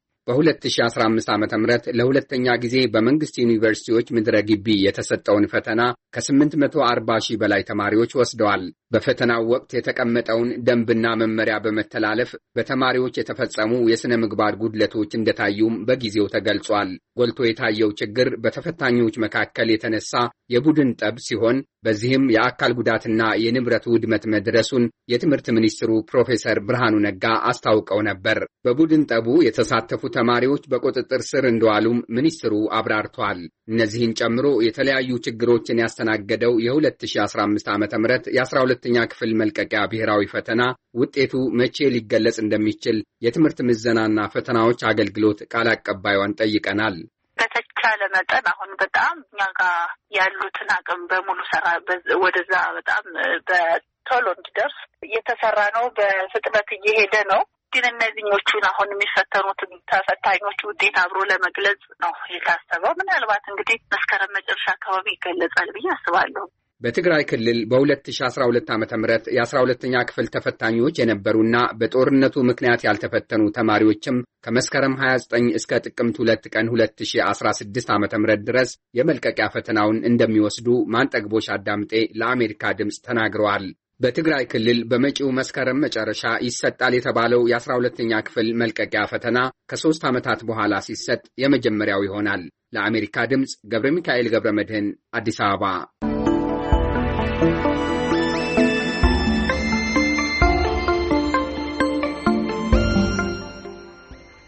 በ2015 ዓ.ም ለሁለተኛ ጊዜ በመንግስት ዩኒቨርሲቲዎች ምድረ ግቢ የተሰጠውን ፈተና ከ840,000 በላይ ተማሪዎች ወስደዋል። በፈተናው ወቅት የተቀመጠውን ደንብና መመሪያ በመተላለፍ በተማሪዎች የተፈጸሙ የሥነ ምግባር ጉድለቶች እንደታዩም በጊዜው ተገልጿል። ጎልቶ የታየው ችግር በተፈታኞች መካከል የተነሳ የቡድን ጠብ ሲሆን በዚህም የአካል ጉዳትና የንብረት ውድመት መድረሱን የትምህርት ሚኒስትሩ ፕሮፌሰር ብርሃኑ ነጋ አስታውቀው ነበር። በቡድን ጠቡ የተሳተፉ ተማሪዎች በቁጥጥር ስር እንደዋሉም ሚኒስትሩ አብራርቷል። እነዚህን ጨምሮ የተለያዩ ችግሮችን ያስተናገደው የ2015 ዓ.ም የ12ኛ ክፍል መልቀቂያ ብሔራዊ ፈተና ውጤቱ መቼ ሊገለጽ እንደሚችል የትምህርት ምዘናና ፈተናዎች አገልግሎት ቃል አቀባይዋን ጠይቀናል። በተቻለ መጠን አሁን በጣም እኛ ጋር ያሉትን አቅም በሙሉ ወደዛ በጣም በቶሎ እንዲደርስ እየተሰራ ነው። በፍጥነት እየሄደ ነው። ግን እነዚህኞቹን አሁን የሚፈተኑት ተፈታኞች ውጤት አብሮ ለመግለጽ ነው የታሰበው። ምናልባት እንግዲህ መስከረም መጨረሻ አካባቢ ይገለጻል ብዬ አስባለሁ። በትግራይ ክልል በ2012 ዓ.ም የ12ኛ ክፍል ተፈታኞች የነበሩና በጦርነቱ ምክንያት ያልተፈተኑ ተማሪዎችም ከመስከረም 29 እስከ ጥቅምት 2 ቀን 2016 ዓ.ም ድረስ የመልቀቂያ ፈተናውን እንደሚወስዱ ማንጠግቦሽ አዳምጤ ለአሜሪካ ድምፅ ተናግረዋል። በትግራይ ክልል በመጪው መስከረም መጨረሻ ይሰጣል የተባለው የ12ኛ ክፍል መልቀቂያ ፈተና ከ3 ዓመታት በኋላ ሲሰጥ የመጀመሪያው ይሆናል። ለአሜሪካ ድምፅ ገብረ ሚካኤል ገብረመድህን አዲስ አበባ።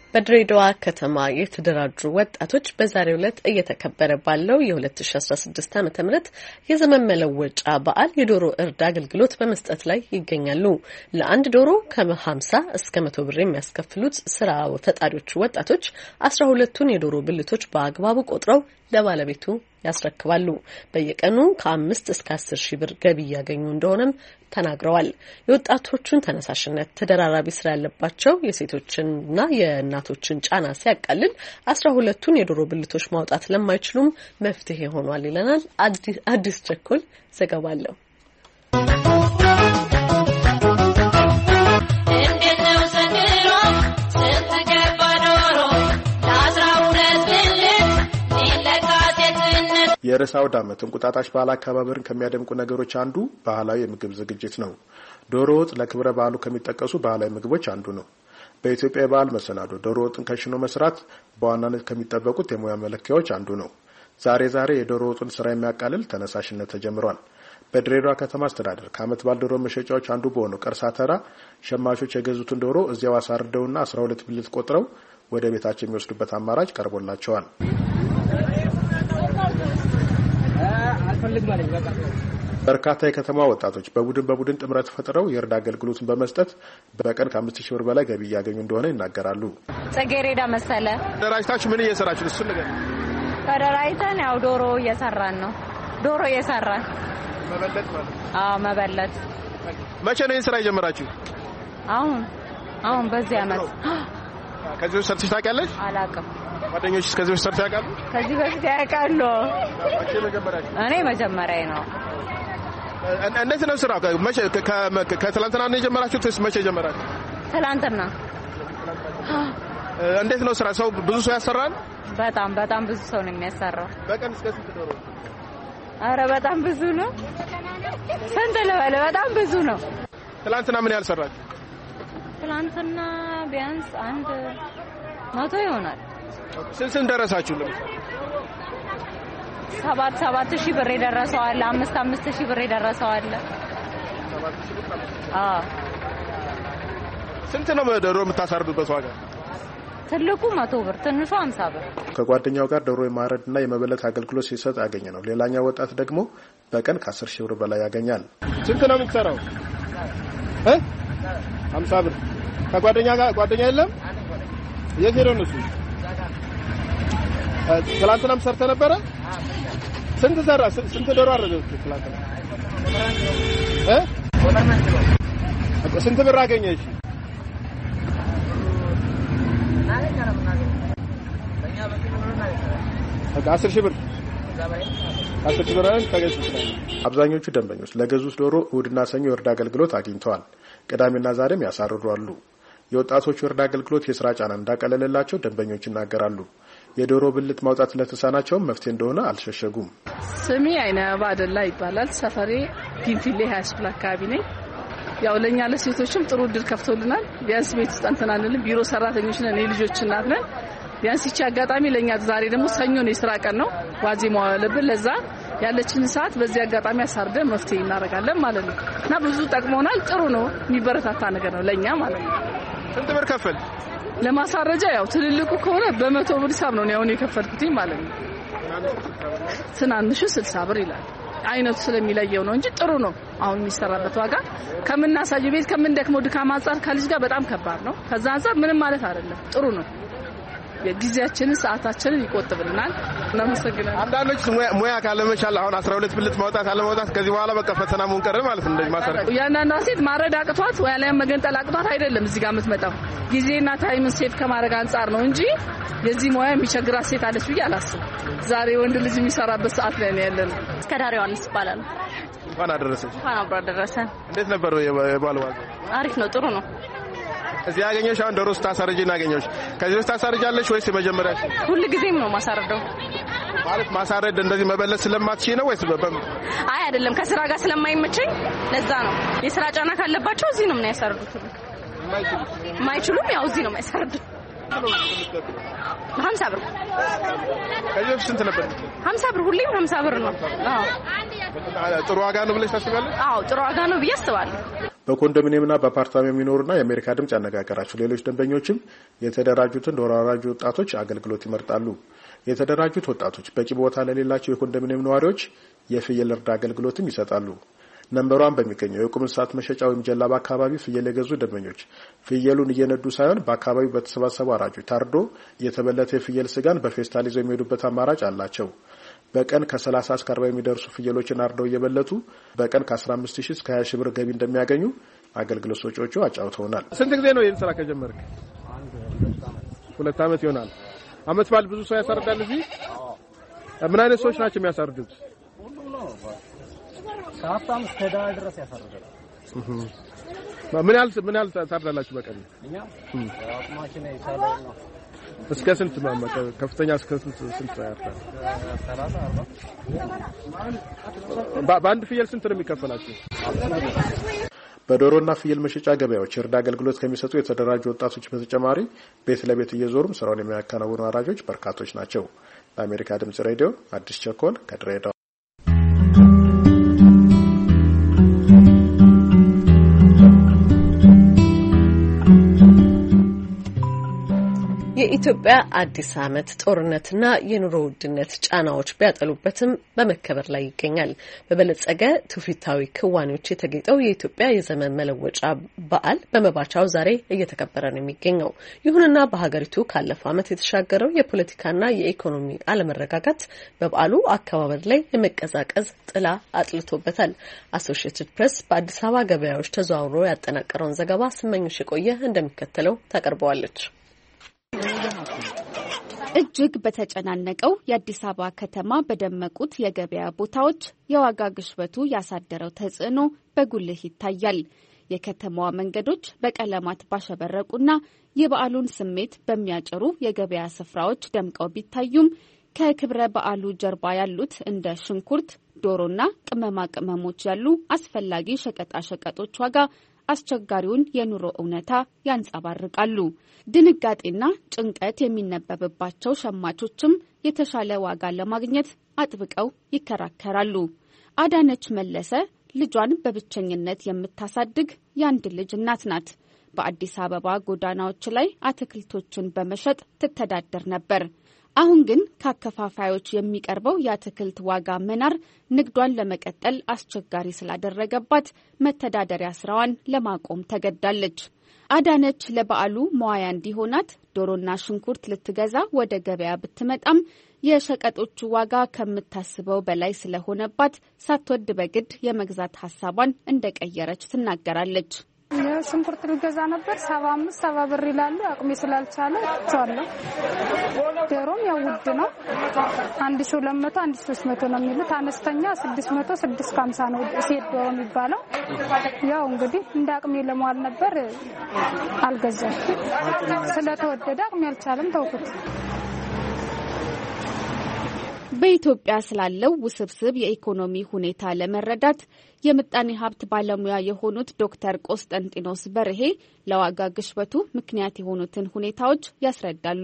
በድሬዳዋ ከተማ የተደራጁ ወጣቶች በዛሬው ዕለት እየተከበረ ባለው የ2016 ዓ.ም የዘመን መለወጫ በዓል የዶሮ እርድ አገልግሎት በመስጠት ላይ ይገኛሉ። ለአንድ ዶሮ ከ50 እስከ 100 ብር የሚያስከፍሉት ስራ ፈጣሪዎቹ ወጣቶች 12ቱን የዶሮ ብልቶች በአግባቡ ቆጥረው ለባለቤቱ ያስረክባሉ። በየቀኑ ከ5 እስከ 10 ሺህ ብር ገቢ ያገኙ እንደሆነም ተናግረዋል። የወጣቶቹን ተነሳሽነት ተደራራቢ ስራ ያለባቸው የሴቶችንና የእናቶችን ጫና ሲያቃልል 12ቱን የዶሮ ብልቶች ማውጣት ለማይችሉም መፍትሄ ሆኗል ይለናል አዲስ ቸኮል ዘገባ አለው። የርዕሰ አውደ ዓመት እንቁጣጣሽ በዓል አከባበርን ከሚያደምቁ ነገሮች አንዱ ባህላዊ የምግብ ዝግጅት ነው። ዶሮ ወጥ ለክብረ በዓሉ ከሚጠቀሱ ባህላዊ ምግቦች አንዱ ነው። በኢትዮጵያ የበዓል መሰናዶ ዶሮ ወጥን ከሽኖ መስራት በዋናነት ከሚጠበቁት የሙያ መለኪያዎች አንዱ ነው። ዛሬ የዶሮ ወጥን ስራ የሚያቃልል ተነሳሽነት ተጀምሯል። በድሬዳዋ ከተማ አስተዳደር ከዓመት በዓል ዶሮ መሸጫዎች አንዱ በሆነው ቀርሳ ተራ ሸማቾች የገዙትን ዶሮ እዚያው አሳርደውና 12 ብልት ቆጥረው ወደ ቤታቸው የሚወስዱበት አማራጭ ቀርቦላቸዋል። በርካታ የከተማ ወጣቶች በቡድን ጥምረት ፈጥረው የእርድ አገልግሎትን በመስጠት በቀን ከ5 ሺህ ብር በላይ ገቢ እያገኙ እንደሆነ ይናገራሉ። ጽጌሬዳ መሰለ ደራጅታችሁ ምን እየሰራችሁ ነው? እሱ ነገር ተደራጅተን ያው ዶሮ እየሰራን ነው። ዶሮ እየሰራን መበለት ማለት መበለት። መቼ ነው ይሄን ስራ የጀመራችሁ? አሁን በዚህ አመት። ከዚህ በፊት ሰርተሽ ታውቂያለሽ? አላውቅም። ጓደኞችሽ ከዚህ በፊት ሰርተው ያውቃሉ? ከዚህ በፊት ያውቃሉ። እኔ መጀመሪያ ነው። እንዴት ነው ስራው? መቼ ከትላንትና ነው የጀመራችሁት ወይስ መቼ ጀመራችሁ? ትላንትና። እንዴት ነው ስራ? ሰው ብዙ ሰው ያሰራል? በጣም ብዙ ሰው ነው የሚያሰራው። በቀን እስከ ስንት ዶሮ? አረ በጣም ብዙ ነው። ስንት ልበል? በጣም ብዙ ነው። ትላንትና ምን ያህል ሰራችሁ? ትላንትና ቢያንስ 100 ይሆናል። ስንት ደረሳችሁ? ለምን 7 ሺህ ብር የደረሰው አለ፣ 5 ሺህ ብር የደረሰው አለ። ስንት ነው ዶሮ የምታሳርዱበት ዋጋ? ትልቁ 100 ብር፣ ትንሹ 50 ብር። ከጓደኛው ጋር ዶሮ የማረድና የመበለት አገልግሎት ሲሰጥ ያገኘ ነው። ሌላኛው ወጣት ደግሞ በቀን ከ10 ሺህ ብር በላይ ያገኛል። ስንት ነው የምትሰራው? 50 ብር። ከጓደኛ ጋር ጓደኛ የለም? የት ሄደው ነው እሱ? ትላንትናም ሰርተ ነበረ? ስንት ሰራ? ስንት ዶሮ አረደው ትላንትና? ስንት ብር አገኘሽ? ከ10 ሺህ ብር 10 ሺህ ብር ታገኙ ይችላል። አብዛኞቹ ደንበኞች ለገዙት ዶሮ እሁድና ሰኞ የእርድ አገልግሎት አግኝተዋል። ቅዳሜና ዛሬም ያሳርዷሉ። የወጣቶቹ እርድ አገልግሎት የስራ ጫና እንዳቀለለላቸው ደንበኞች ይናገራሉ። የዶሮ ብልት ማውጣት ለተሳናቸውም መፍትሄ እንደሆነ አልሸሸጉም። ስሜ አይነባ አደላ ይባላል። ሰፈሬ ጊንፊሌ ሃይስኩል አካባቢ ነኝ። ያው ለኛ ለሴቶችም ጥሩ እድል ከፍቶልናል። ቢያንስ ቤት ውስጥ አንተናልን ቢሮ ሰራተኞች ነን፣ የልጆች እናት ነን። ቢያንስ ይቺ አጋጣሚ ለኛ ዛሬ ደግሞ ሰኞ ነው የስራ ቀን ነው። ዋዜማው አለብን። ለዛ ያለችን ሰዓት በዚህ አጋጣሚ አሳርደን መፍትሄ እናደርጋለን ማለት ነው እና ብዙ ጠቅሞናል። ጥሩ ነው፣ የሚበረታታ ነገር ነው ለኛ ማለት ነው። ስንት ብር ከፈል? ለማሳረጃ ያው ትልልቁ ከሆነ በ100 ብር ሂሳብ ነው ያው የከፈልኩት ማለት ነው። ትናንሹ 60 ብር ይላል። አይነቱ ስለሚለየው ነው እንጂ ጥሩ ነው። አሁን የሚሰራበት ዋጋ ከምናሳየው ቤት ከምንደክመው ድካም አንፃር ከልጅ ጋር በጣም ከባድ ነው። ከዛ አንፃር ምንም ማለት አይደለም፣ ጥሩ ነው። የጊዜያችንን ሰዓታችንን ይቆጥብልናል። እናመሰግናለን። አንዳንዶች ሙያ ካለመቻል አሁን 12 ብልት ማውጣት አለማውጣት ከዚህ በኋላ በቃ ፈተና መሆን ቀረ ማለት ነው። እንደዚህ ማሰራ ያንዳንዷ ሴት ማረድ አቅቷት ወይ ላይ መገንጠል አቅቷት አይደለም እዚህ ጋር የምትመጣው ጊዜና ታይምን ሴቭ ከማድረግ አንፃር ነው እንጂ የዚህ ሙያ የሚቸግራት ሴት አለች ብዬ አላስብም። ዛሬ ወንድ ልጅ የሚሰራበት ሰዓት ላይ ነው ያለነው። እስከዳሪው አንስ ይባላል። እንኳን አደረሰሽ። እንኳን አብሮ አደረሰን። እንዴት ነበር የባል ዋጋ? አሪፍ ነው፣ ጥሩ ነው። እዚህ ያገኘሽ አሁን ዶሮ ስታሳርጂ እናገኘሽ። ከዚህ ውስጥ ታሳርጃለሽ ወይስ የመጀመሪያ? ሁሉ ጊዜም ነው ማሳረደው። ማለት ማሳረድ እንደዚህ መበለት ስለማትችይ ነው ወይስ አይ አይደለም፣ ከስራ ጋር ስለማይመቸኝ ለዛ ነው። የስራ ጫና ካለባቸው እዚህ ነው የሚያሳርዱት። ማይችሉም ያው እዚህ ነው የሚያሳርዱት። 50 ብር። ከዚህ በፊት ስንት ነበር? 50 ብር፣ ሁሌም 50 ብር ነው። ጥሩ ዋጋ ነው ብለሽ ታስባለሽ? አዎ ጥሩ ዋጋ ነው ብዬ አስባለሁ። በኮንዶሚኒየምና በአፓርታማ የሚኖሩና የአሜሪካ ድምጽ ያነጋገራቸው ሌሎች ደንበኞችም የተደራጁትን ዶሮ አራጅ ወጣቶች አገልግሎት ይመርጣሉ። የተደራጁት ወጣቶች በቂ ቦታ ለሌላቸው የኮንዶሚኒየም ነዋሪዎች የፍየል እርድ አገልግሎትም ይሰጣሉ። ነምበሯን በሚገኘው የቁም እንስሳት መሸጫ ወይም ጀላባ አካባቢ ፍየል የገዙ ደንበኞች ፍየሉን እየነዱ ሳይሆን በአካባቢው በተሰባሰቡ አራጆች ታርዶ የተበለተ የፍየል ስጋን በፌስታል ይዘው የሚሄዱበት አማራጭ አላቸው። በቀን ከ30 እስከ 40 የሚደርሱ ፍየሎችን አርደው እየበለቱ በቀን ከ15,000 እስከ 20,000 ብር ገቢ እንደሚያገኙ አገልግሎት ሰጪዎቹ አጫውተውናል። ስንት ጊዜ ነው ይህን ስራ ከጀመርክ? 2 ዓመት ይሆናል። አመት በዓል ብዙ ሰው ያሳርዳል እዚህ? ምን አይነት ሰዎች ናቸው የሚያሳርዱት? ከሀብታም እስከ ድሃ ድረስ ያሳርዳል። ምን ያህል ታርዳላችሁ በቀን? እኛ አቅማችን ይቻላል ነው። እስከ ስንት ማመቀ ከፍተኛ እስከ ስንት ያርዳል? 30 40 በአንድ ፍየል ስንት ነው የሚከፈላችሁ? በዶሮና ፍየል መሸጫ ገበያዎች እርድ አገልግሎት ከሚሰጡ የተደራጁ ወጣቶች በተጨማሪ ቤት ለቤት እየዞሩም ስራውን የሚያከናውኑ አራጆች በርካቶች ናቸው። ለአሜሪካ ድምጽ ሬዲዮ አዲስ ቸኮል ከድሬዳዋ። የኢትዮጵያ አዲስ ዓመት ጦርነትና የኑሮ ውድነት ጫናዎች ቢያጠሉበትም በመከበር ላይ ይገኛል። በበለጸገ ትውፊታዊ ክዋኔዎች የተጌጠው የኢትዮጵያ የዘመን መለወጫ በዓል በመባቻው ዛሬ እየተከበረ ነው የሚገኘው። ይሁንና በሀገሪቱ ካለፈው ዓመት የተሻገረው የፖለቲካና የኢኮኖሚ አለመረጋጋት በበዓሉ አከባበር ላይ የመቀዛቀዝ ጥላ አጥልቶበታል። አሶሺየትድ ፕሬስ በአዲስ አበባ ገበያዎች ተዘዋውሮ ያጠናቀረውን ዘገባ ስመኞሽ የቆየ እንደሚከተለው ታቀርበዋለች። እጅግ በተጨናነቀው የአዲስ አበባ ከተማ በደመቁት የገበያ ቦታዎች የዋጋ ግሽበቱ ያሳደረው ተጽዕኖ በጉልህ ይታያል። የከተማዋ መንገዶች በቀለማት ባሸበረቁና የበዓሉን ስሜት በሚያጭሩ የገበያ ስፍራዎች ደምቀው ቢታዩም ከክብረ በዓሉ ጀርባ ያሉት እንደ ሽንኩርት፣ ዶሮና ቅመማ ቅመሞች ያሉ አስፈላጊ ሸቀጣሸቀጦች ዋጋ አስቸጋሪውን የኑሮ እውነታ ያንጸባርቃሉ። ድንጋጤና ጭንቀት የሚነበብባቸው ሸማቾችም የተሻለ ዋጋ ለማግኘት አጥብቀው ይከራከራሉ። አዳነች መለሰ ልጇን በብቸኝነት የምታሳድግ የአንድ ልጅ እናት ናት። በአዲስ አበባ ጎዳናዎች ላይ አትክልቶችን በመሸጥ ትተዳደር ነበር። አሁን ግን ከአከፋፋዮች የሚቀርበው የአትክልት ዋጋ መናር ንግዷን ለመቀጠል አስቸጋሪ ስላደረገባት መተዳደሪያ ስራዋን ለማቆም ተገዳለች። አዳነች ለበዓሉ መዋያ እንዲሆናት ዶሮና ሽንኩርት ልትገዛ ወደ ገበያ ብትመጣም የሸቀጦቹ ዋጋ ከምታስበው በላይ ስለሆነባት ሳትወድ በግድ የመግዛት ሀሳቧን እንደቀየረች ትናገራለች። ሽንኩርት ልገዛ ነበር 75-70 ብር ይላሉ። አቅሜ ስላልቻለ ተዋለሁ። ዶሮም ያው ውድ ነው። 1200 1300 ነው የሚሉት። አነስተኛ 600 650 ነው ሴት ዶሮ የሚባለው። ያው እንግዲህ እንደ አቅሜ ለማዋል ነበር አልገዛም። ስለተወደደ አቅሜ አልቻለም ተውኩት። በኢትዮጵያ ስላለው ውስብስብ የኢኮኖሚ ሁኔታ ለመረዳት የምጣኔ ሀብት ባለሙያ የሆኑት ዶክተር ቆስጠንጢኖስ በርሄ ለዋጋ ግሽበቱ ምክንያት የሆኑትን ሁኔታዎች ያስረዳሉ።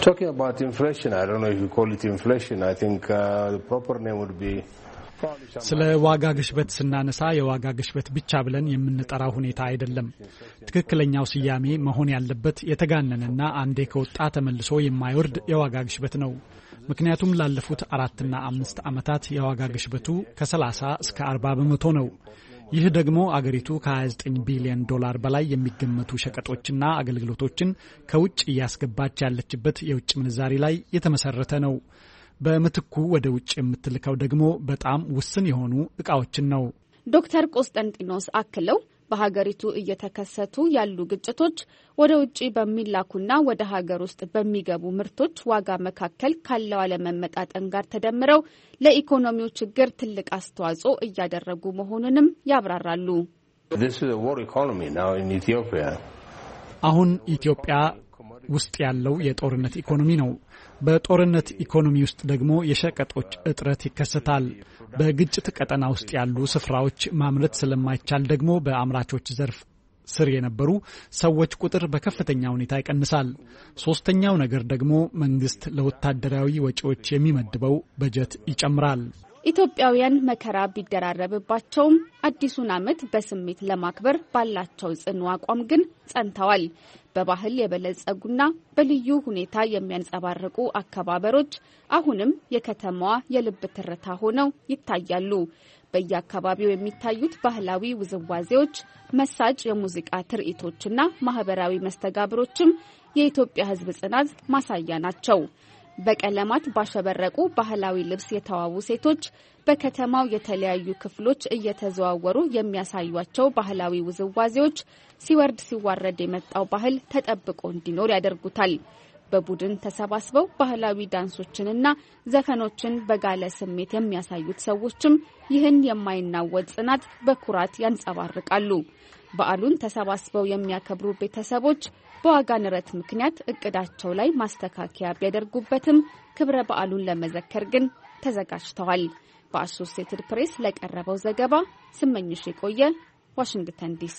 ስለ ዋጋ ግሽበት ስናነሳ የዋጋ ግሽበት ብቻ ብለን የምንጠራው ሁኔታ አይደለም። ትክክለኛው ስያሜ መሆን ያለበት የተጋነነና አንዴ ከወጣ ተመልሶ የማይወርድ የዋጋ ግሽበት ነው። ምክንያቱም ላለፉት 4 እና 5 ዓመታት የዋጋ ግሽበቱ ከ30 እስከ 40 በመቶ ነው። ይህ ደግሞ አገሪቱ ከ29 ቢሊዮን ዶላር በላይ የሚገመቱ ሸቀጦችና አገልግሎቶችን ከውጭ እያስገባች ያለችበት የውጭ ምንዛሪ ላይ የተመሰረተ ነው። በምትኩ ወደ ውጭ የምትልከው ደግሞ በጣም ውስን የሆኑ ዕቃዎችን ነው። ዶክተር ቆስጠንጢኖስ አክለው በሀገሪቱ እየተከሰቱ ያሉ ግጭቶች ወደ ውጭ በሚላኩና ወደ ሀገር ውስጥ በሚገቡ ምርቶች ዋጋ መካከል ካለው አለመመጣጠን ጋር ተደምረው ለኢኮኖሚው ችግር ትልቅ አስተዋጽኦ እያደረጉ መሆኑንም ያብራራሉ። አሁን ኢትዮጵያ ውስጥ ያለው የጦርነት ኢኮኖሚ ነው። በጦርነት ኢኮኖሚ ውስጥ ደግሞ የሸቀጦች እጥረት ይከሰታል። በግጭት ቀጠና ውስጥ ያሉ ስፍራዎች ማምረት ስለማይቻል ደግሞ በአምራቾች ዘርፍ ስር የነበሩ ሰዎች ቁጥር በከፍተኛ ሁኔታ ይቀንሳል። ሶስተኛው ነገር ደግሞ መንግስት ለወታደራዊ ወጪዎች የሚመድበው በጀት ይጨምራል። ኢትዮጵያውያን መከራ ቢደራረብባቸውም አዲሱን ዓመት በስሜት ለማክበር ባላቸው ጽኑ አቋም ግን ጸንተዋል። በባህል የበለጸጉና በልዩ ሁኔታ የሚያንጸባርቁ አከባበሮች አሁንም የከተማዋ የልብ ትርታ ሆነው ይታያሉ። በየአካባቢው የሚታዩት ባህላዊ ውዝዋዜዎች፣ መሳጭ የሙዚቃ ትርኢቶችና ማህበራዊ መስተጋብሮችም የኢትዮጵያ ሕዝብ ጽናት ማሳያ ናቸው። በቀለማት ባሸበረቁ ባህላዊ ልብስ የተዋቡ ሴቶች በከተማው የተለያዩ ክፍሎች እየተዘዋወሩ የሚያሳዩቸው ባህላዊ ውዝዋዜዎች ሲወርድ ሲዋረድ የመጣው ባህል ተጠብቆ እንዲኖር ያደርጉታል። በቡድን ተሰባስበው ባህላዊ ዳንሶችንና ዘፈኖችን በጋለ ስሜት የሚያሳዩት ሰዎችም ይህን የማይናወጥ ጽናት በኩራት ያንጸባርቃሉ። በዓሉን ተሰባስበው የሚያከብሩ ቤተሰቦች በዋጋ ንረት ምክንያት እቅዳቸው ላይ ማስተካከያ ቢያደርጉበትም ክብረ በዓሉን ለመዘከር ግን ተዘጋጅተዋል። በአሶሲኤትድ ፕሬስ ለቀረበው ዘገባ ስመኝሽ የቆየ ዋሽንግተን ዲሲ።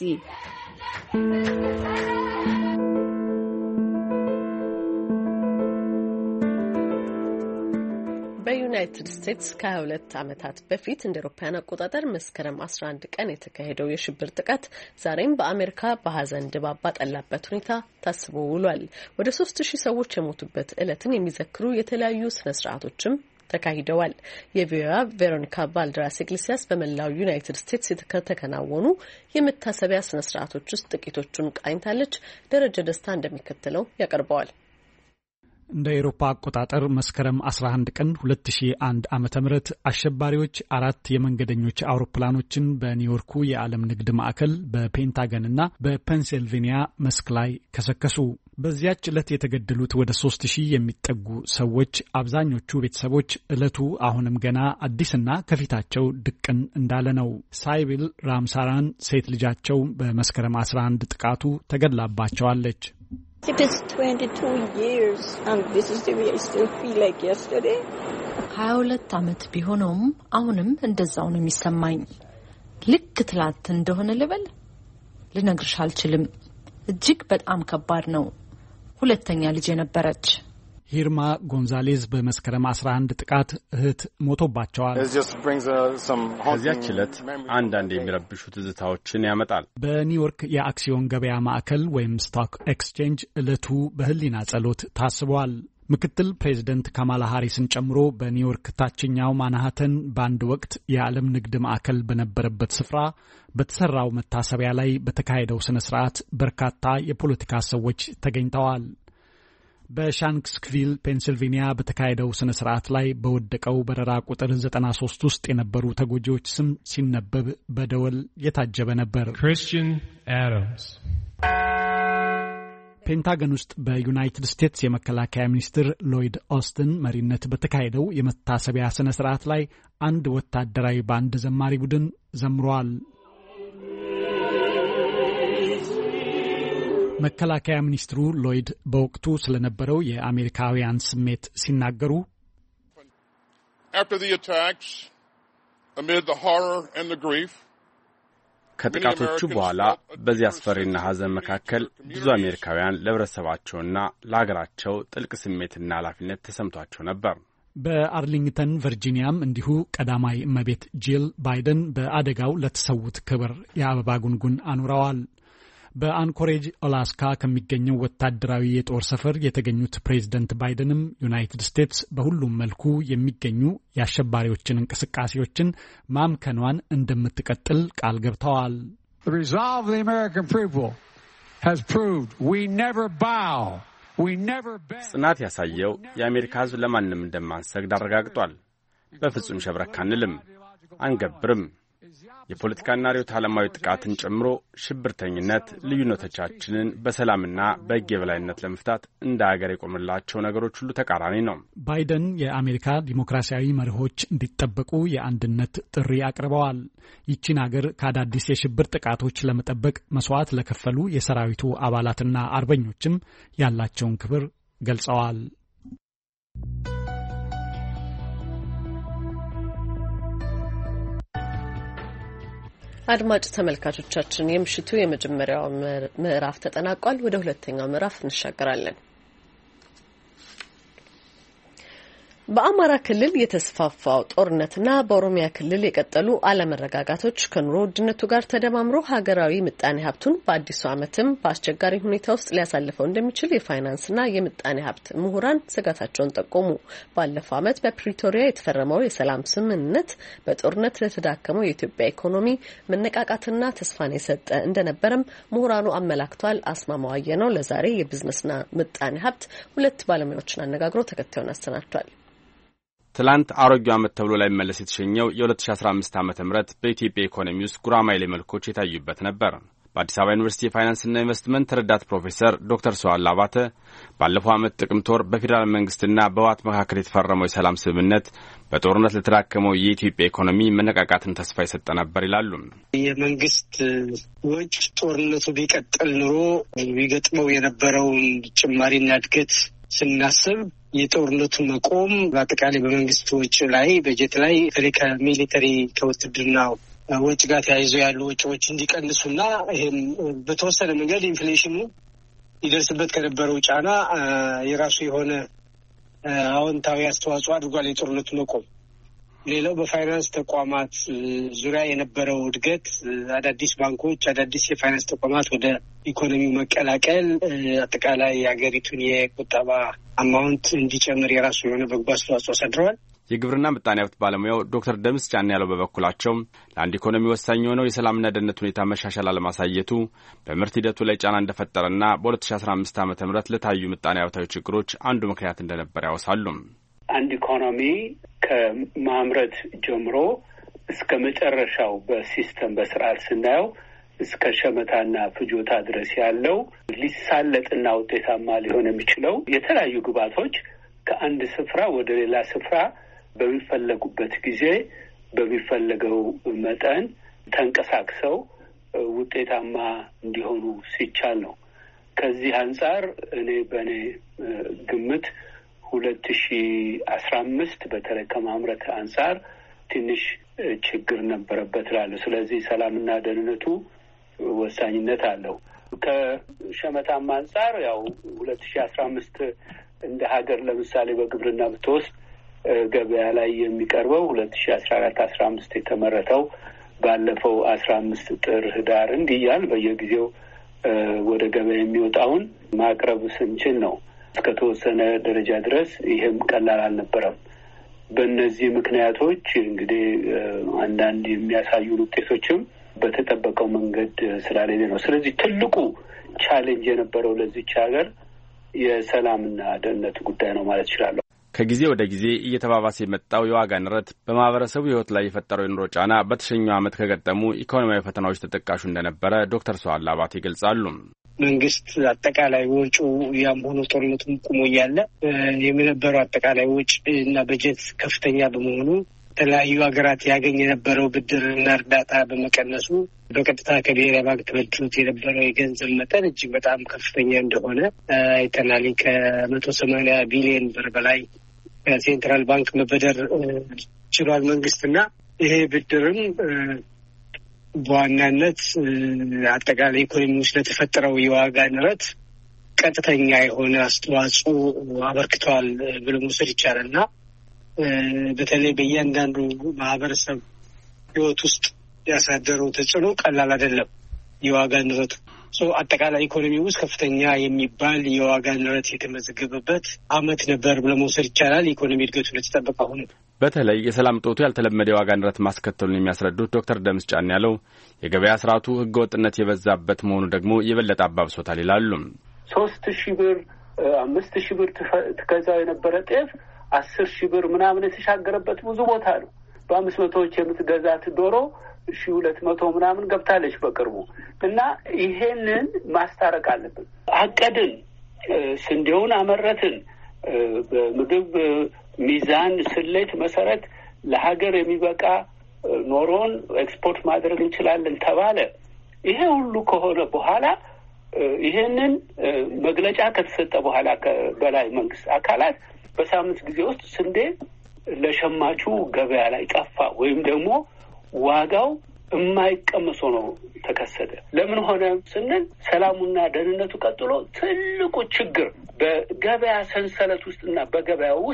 በዩናይትድ ስቴትስ ከ22 ዓመታት በፊት እንደ አውሮፓውያን አቆጣጠር መስከረም 11 ቀን የተካሄደው የሽብር ጥቃት ዛሬም በአሜሪካ በሐዘን ድባብ ባጠላበት ሁኔታ ታስቦ ውሏል። ወደ 3000 ሰዎች የሞቱበት ዕለትን የሚዘክሩ የተለያዩ ስነ ስርዓቶችም ተካሂደዋል። የቪኦኤ ቬሮኒካ ባልደራስ ኢግሌሲያስ በመላው ዩናይትድ ስቴትስ ከተከናወኑ የመታሰቢያ ስነ ስርዓቶች ውስጥ ጥቂቶቹን ቃኝታለች። ደረጀ ደስታ እንደሚከተለው ያቀርበዋል። እንደ አውሮፓ አቆጣጠር መስከረም 11 ቀን 2001 ዓመተ ምህረት አሸባሪዎች 4 የመንገደኞች አውሮፕላኖችን በኒውዮርኩ የዓለም ንግድ ማዕከል በፔንታገንና በፔንሲልቬኒያ መስክ ላይ ከሰከሱ። በዚያች ዕለት የተገደሉት ወደ 3000 የሚጠጉ ሰዎች አብዛኞቹ ቤተሰቦች ዕለቱ አሁንም ገና አዲስና ከፊታቸው ድቅን እንዳለ ነው። ሳይቢል ራምሳራን ሴት ልጃቸው በመስከረም 11 ጥቃቱ ተገድላባቸዋለች። It is 22 years and this is the way I still feel like yesterday. 22 ዓመት ቢሆነውም አሁንም እንደዛው ነው የሚሰማኝ። ልክ ትላንት እንደሆነ ልበል ልነግርሽ አልችልም። እጅግ በጣም ከባድ ነው። ሁለተኛ ልጅ ነበረች። ሂርማ ጎንዛሌዝ በመስከረም 11 ጥቃት እህት ሞቶባቸዋል። ከዚያች ዕለት አንዳንድ የሚረብሹ ትዝታዎችን ያመጣል። በኒውዮርክ የአክሲዮን ገበያ ማዕከል ወይም ስቶክ ኤክስቼንጅ ዕለቱ በህሊና ጸሎት ታስቧል። ምክትል ፕሬዚደንት ካማላ ሃሪስን ጨምሮ በኒውዮርክ ታችኛው ማንሃተን በአንድ ወቅት የዓለም ንግድ ማዕከል በነበረበት ስፍራ በተሰራው መታሰቢያ ላይ በተካሄደው ስነ ስርዓት በርካታ የፖለቲካ ሰዎች ተገኝተዋል። በሻንክስቪል ፔንሲልቬኒያ በተካሄደው ስነ ስርዓት ላይ በወደቀው በረራ ቁጥር 93 ውስጥ የነበሩ ተጎጂዎች ስም ሲነበብ በደወል የታጀበ ነበር። ክሪስቲያን አዳምስ። ፔንታገን ውስጥ በዩናይትድ ስቴትስ የመከላከያ ሚኒስትር ሎይድ ኦስትን መሪነት በተካሄደው የመታሰቢያ ስነ ስርዓት ላይ አንድ ወታደራዊ ባንድ ዘማሪ ቡድን ዘምሯል። መከላከያ ሚኒስትሩ ሎይድ በወቅቱ ስለነበረው የአሜሪካውያን ስሜት ሲናገሩ ከጥቃቶቹ በኋላ በዚህ አስፈሪና ሐዘን መካከል ብዙ አሜሪካውያን ለህብረተሰባቸውና ለሀገራቸው ጥልቅ ስሜትና ኃላፊነት ተሰምቷቸው ነበር። በአርሊንግተን ቨርጂኒያም እንዲሁ ቀዳማይ እመቤት ጂል ባይደን በአደጋው ለተሰዉት ክብር የአበባ ጉንጉን አኑረዋል። በአንኮሬጅ አላስካ ከሚገኘው ወታደራዊ የጦር ሰፈር የተገኙት ፕሬዝደንት ባይደንም ዩናይትድ ስቴትስ በሁሉም መልኩ የሚገኙ የአሸባሪዎችን እንቅስቃሴዎችን ማምከኗን እንደምትቀጥል ቃል ገብተዋል። ጽናት ያሳየው የአሜሪካ ሕዝብ ለማንም እንደማንሰግድ አረጋግጧል። በፍጹም ሸብረክ አንልም፣ አንገብርም። የፖለቲካና ርዕዮተ ዓለማዊ ጥቃትን ጨምሮ ሽብርተኝነት ልዩነቶቻችንን በሰላምና በሕግ የበላይነት ለመፍታት እንደ ሀገር የቆመላቸው ነገሮች ሁሉ ተቃራኒ ነው። ባይደን የአሜሪካ ዲሞክራሲያዊ መርሆች እንዲጠበቁ የአንድነት ጥሪ አቅርበዋል። ይቺን ሀገር ከአዳዲስ የሽብር ጥቃቶች ለመጠበቅ መስዋዕት ለከፈሉ የሰራዊቱ አባላትና አርበኞችም ያላቸውን ክብር ገልጸዋል። አድማጭ ተመልካቾቻችን የምሽቱ የመጀመሪያው ምዕራፍ ተጠናቋል። ወደ ሁለተኛው ምዕራፍ እንሻገራለን። በአማራ ክልል የተስፋፋው ጦርነትና በኦሮሚያ ክልል የቀጠሉ አለመረጋጋቶች ከኑሮ ውድነቱ ጋር ተደማምሮ ሀገራዊ ምጣኔ ሀብቱን በአዲሱ ዓመትም በአስቸጋሪ ሁኔታ ውስጥ ሊያሳልፈው እንደሚችል የፋይናንስና የምጣኔ ሀብት ምሁራን ስጋታቸውን ጠቆሙ። ባለፈው ዓመት በፕሪቶሪያ የተፈረመው የሰላም ስምምነት በጦርነት ለተዳከመው የኢትዮጵያ ኢኮኖሚ መነቃቃትና ተስፋን የሰጠ እንደነበረም ምሁራኑ አመላክቷል። አስማማዋየ ነው ለዛሬ የቢዝነስና ምጣኔ ሀብት ሁለት ባለሙያዎችን አነጋግሮ ተከታዩን አሰናድቷል። ትላንት አሮጌው ዓመት ተብሎ ላይ መለስ የተሸኘው የ2015 ዓመተ ምህረት በኢትዮጵያ ኢኮኖሚ ውስጥ ጉራማይሌ መልኮች የታዩበት ነበር። በአዲስ አበባ ዩኒቨርሲቲ የፋይናንስና ኢንቨስትመንት ረዳት ፕሮፌሰር ዶክተር ሰዋል አባተ ባለፈው ዓመት ጥቅምት ወር በፌዴራል መንግስትና በህወሓት መካከል የተፈረመው የሰላም ስምምነት በጦርነት ለተዳከመው የኢትዮጵያ ኢኮኖሚ መነቃቃትን ተስፋ የሰጠ ነበር ይላሉ። የመንግስት ወጪ ጦርነቱ ቢቀጥል ኑሮ ቢገጥመው የነበረውን ጭማሪና እድገት ስናስብ የጦርነቱ መቆም በአጠቃላይ በመንግስት ወጪ ላይ በጀት ላይ ከሚሊተሪ ከውትድርና ወጪ ጋር ተያይዞ ያሉ ወጪዎች እንዲቀንሱና ይሄም በተወሰነ መንገድ ኢንፍሌሽኑ ይደርስበት ከነበረው ጫና የራሱ የሆነ አዎንታዊ አስተዋጽኦ አድርጓል የጦርነቱ መቆም። ሌላው በፋይናንስ ተቋማት ዙሪያ የነበረው እድገት አዳዲስ ባንኮች፣ አዳዲስ የፋይናንስ ተቋማት ወደ ኢኮኖሚው መቀላቀል አጠቃላይ የሀገሪቱን የቁጠባ አማውንት እንዲጨምር የራሱ የሆነ በጎ አስተዋጽኦ አሳድረዋል። የግብርና ምጣኔ ሀብት ባለሙያው ዶክተር ደምስ ጫን ያለው በበኩላቸው ለአንድ ኢኮኖሚ ወሳኝ የሆነው የሰላምና ደህንነት ሁኔታ መሻሻል አለማሳየቱ በምርት ሂደቱ ላይ ጫና እንደፈጠረና በ2015 ዓ.ም ለታዩ ምጣኔ ሀብታዊ ችግሮች አንዱ ምክንያት እንደነበር ያወሳሉ። አንድ ኢኮኖሚ ከማምረት ጀምሮ እስከ መጨረሻው በሲስተም በስርዓት ስናየው እስከ ሸመታና ፍጆታ ድረስ ያለው ሊሳለጥና ውጤታማ ሊሆን የሚችለው የተለያዩ ግብዓቶች ከአንድ ስፍራ ወደ ሌላ ስፍራ በሚፈለጉበት ጊዜ በሚፈለገው መጠን ተንቀሳቅሰው ውጤታማ እንዲሆኑ ሲቻል ነው። ከዚህ አንጻር በእኔ ግምት 2015 በተለይ ከማምረት አንጻር ትንሽ ችግር ነበረበት እላለሁ። ስለዚህ ሰላምና ደህንነቱ ወሳኝነት አለው። ከሸመታም አንጻር ያው 2015 እንደ ሀገር ለምሳሌ በግብርና ብትወስድ ገበያ ላይ የሚቀርበው 2014-15 የተመረተው ባለፈው 15 ጥር ህዳር እንዲያል በየጊዜው ወደ ገበያ የሚወጣውን ማቅረብ ስንችል ነው። እስከተወሰነ ደረጃ ድረስ ይሄም ቀላል አልነበረም። በእነዚህ ምክንያቶች እንግዲህ አንዳንድ የሚያሳዩ ውጤቶችም በተጠበቀው መንገድ ስላልሄደ ነው። ስለዚህ ትልቁ ቻሌንጅ የነበረው ለዚች ሀገር የሰላምና ደህንነት ጉዳይ ነው ማለት እችላለሁ። ከጊዜ ወደ ጊዜ እየተባባሰ የመጣው የዋጋ ንረት በማህበረሰቡ ህይወት ላይ የፈጠረው የኑሮ ጫና በተሸኘው ዓመት ከገጠሙ ኢኮኖሚያዊ ፈተናዎች ተጠቃሹ እንደነበረ ዶክተር ሰዋል አባተ ይገልጻሉ። መንግስት አጠቃላይ ወጪው ያም ሆኖ ጦርነቱም ቁሞ እያለ የነበረው አጠቃላይ ወጪ እና በጀት ከፍተኛ በመሆኑ የተለያዩ ሀገራት ያገኝ የነበረው ብድርና እርዳታ በመቀነሱ በቀጥታ ከብሔራዊ ባንክ ተበድሮት የነበረው የገንዘብ መጠን እጅግ በጣም ከፍተኛ እንደሆነ አይተናል። ከ180 ቢሊዮን ብር በላይ ከሴንትራል ባንክ መበደር ችሏል መንግስትና ይሄ ብድርም በዋናነት አጠቃላይ ኢኮኖሚ ውስጥ ለተፈጠረው የዋጋ ንረት ቀጥተኛ የሆነ አስተዋጽኦ አበርክቷል ብሎ መውሰድ ይቻላል እና በተለይ በእያንዳንዱ ማህበረሰብ ህይወት ውስጥ ያሳደረው ተጽዕኖ ቀላል አይደለም። የዋጋ ንረቱ አጠቃላይ ኢኮኖሚ ውስጥ ከፍተኛ የሚባል የዋጋ ንረት የተመዘገበበት ዓመት ነበር ብሎ መውሰድ ይቻላል። ኢኮኖሚ እድገቱ ለተጠበቀ ሆነ። በተለይ የሰላም እጦቱ ያልተለመደ የዋጋ ንረት ማስከተሉን የሚያስረዱት ዶክተር ደምስ ጫን ያለው የገበያ ስርዓቱ ህገወጥነት የበዛበት መሆኑ ደግሞ የበለጠ አባብሶታል ይላሉ። 3,000 ብር 5,000 ብር ትገዛው የነበረ ጤፍ 10,000 ብር ምናምን የተሻገረበት ብዙ ቦታ ነው። በ500ዎች የምትገዛት ዶሮ 1,200 ምናምን ገብታለች በቅርቡ እና ይሄንን ማስታረቅ አለብን። አቀድን፣ ስንዴውን አመረትን፣ በምግብ ሚዛን ስሌት መሰረት ለሀገር የሚበቃ ኖሮን ኤክስፖርት ማድረግ እንችላለን ተባለ። ይሄ ሁሉ ከሆነ በኋላ ይሄንን መግለጫ ከተሰጠ በኋላ በላይ መንግስት አካላት በሳምንት ጊዜ ውስጥ ስንዴ ለሸማቹ ገበያ ላይ ጠፋ ወይም ደግሞ ዋጋው የማይቀመስ ሆኖ ተከሰተ። ለምን ሆነ ስንል ሰላሙና ደህንነቱ ቀጥሎ ትልቁ ችግር በገበያ ሰንሰለት ውስጥና በገበያው ውስጥ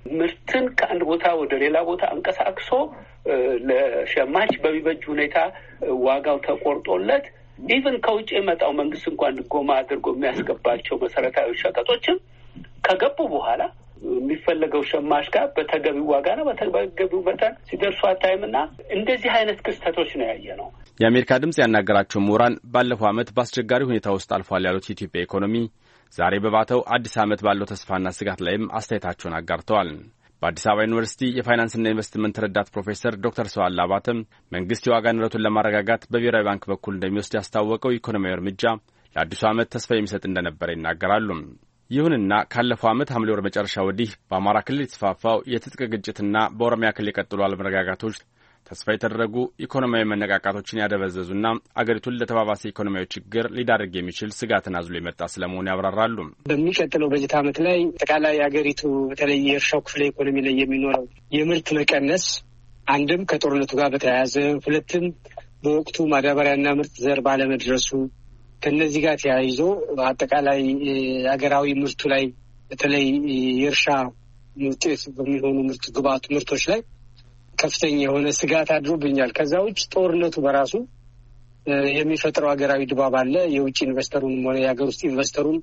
ምርትን ከአንድ ቦታ ወደ ሌላ ቦታ አንቀሳቅሶ ለሸማች በሚበጅ ሁኔታ ዋጋው ተቆርጦለት ኢቭን ከውጭ የመጣው መንግስት እንኳን ድጎማ አድርጎ የሚያስገባቸው መሰረታዊ ሸቀጦችም ከገቡ በኋላ የሚፈለገው ሸማች ጋር በተገቢው ዋጋና በተገቢው መጠን ሲደርሱ አታይምና እንደዚህ አይነት ክስተቶች ነው ያየነው። የአሜሪካ ድምጽ ያናገራቸው ምሁራን ባለፈው ዓመት በአስቸጋሪ ሁኔታ ውስጥ አልፏል ያሉት የኢትዮጵያ ኢኮኖሚ ዛሬ በባተው አዲስ ዓመት ባለው ተስፋና ስጋት ላይም አስተያየታቸውን አጋርተዋል። በአዲስ አበባ ዩኒቨርሲቲ የፋይናንስና ኢንቨስትመንት ረዳት ፕሮፌሰር ዶክተር ሰዋላ አባተም መንግስት የዋጋ ንረቱን ለማረጋጋት በብሔራዊ ባንክ በኩል እንደሚወስድ ያስታወቀው ኢኮኖሚያዊ እርምጃ ለአዲሱ ዓመት ተስፋ የሚሰጥ እንደነበረ ይናገራሉ። ይሁንና ካለፈው ዓመት ሐምሌ ወር መጨረሻ ወዲህ በአማራ ክልል የተስፋፋው የትጥቅ ግጭትና በኦሮሚያ ክልል የቀጠሉ አለመረጋጋቶች ተስፋ የተደረጉ ኢኮኖሚያዊ መነቃቃቶችን ያደበዘዙና አገሪቱን ለተባባሰ ኢኮኖሚያዊ ችግር ሊዳርግ የሚችል ስጋትን አዝሎ የመጣ ስለመሆኑ ያብራራሉ። በሚቀጥለው በጀት ዓመት ላይ አጠቃላይ አገሪቱ በተለይ የእርሻው ክፍለ ኢኮኖሚ ላይ የሚኖረው የምርት መቀነስ አንድም ከጦርነቱ ጋር በተያያዘ፣ ሁለትም በወቅቱ ማዳበሪያና ምርጥ ዘር ባለመድረሱ ከነዚህ ጋር ተያይዞ አጠቃላይ አገራዊ ምርቱ ላይ በተለይ የእርሻ ውጤት በሚሆኑ ምርቶች ላይ ከፍተኛ የሆነ ስጋት አድሮብኛል። ከዛ ውጭ ጦርነቱ በራሱ የሚፈጥረው ሀገራዊ ድባብ አለ። የውጭ ኢንቨስተሩንም ሆነ የሀገር ውስጥ ኢንቨስተሩን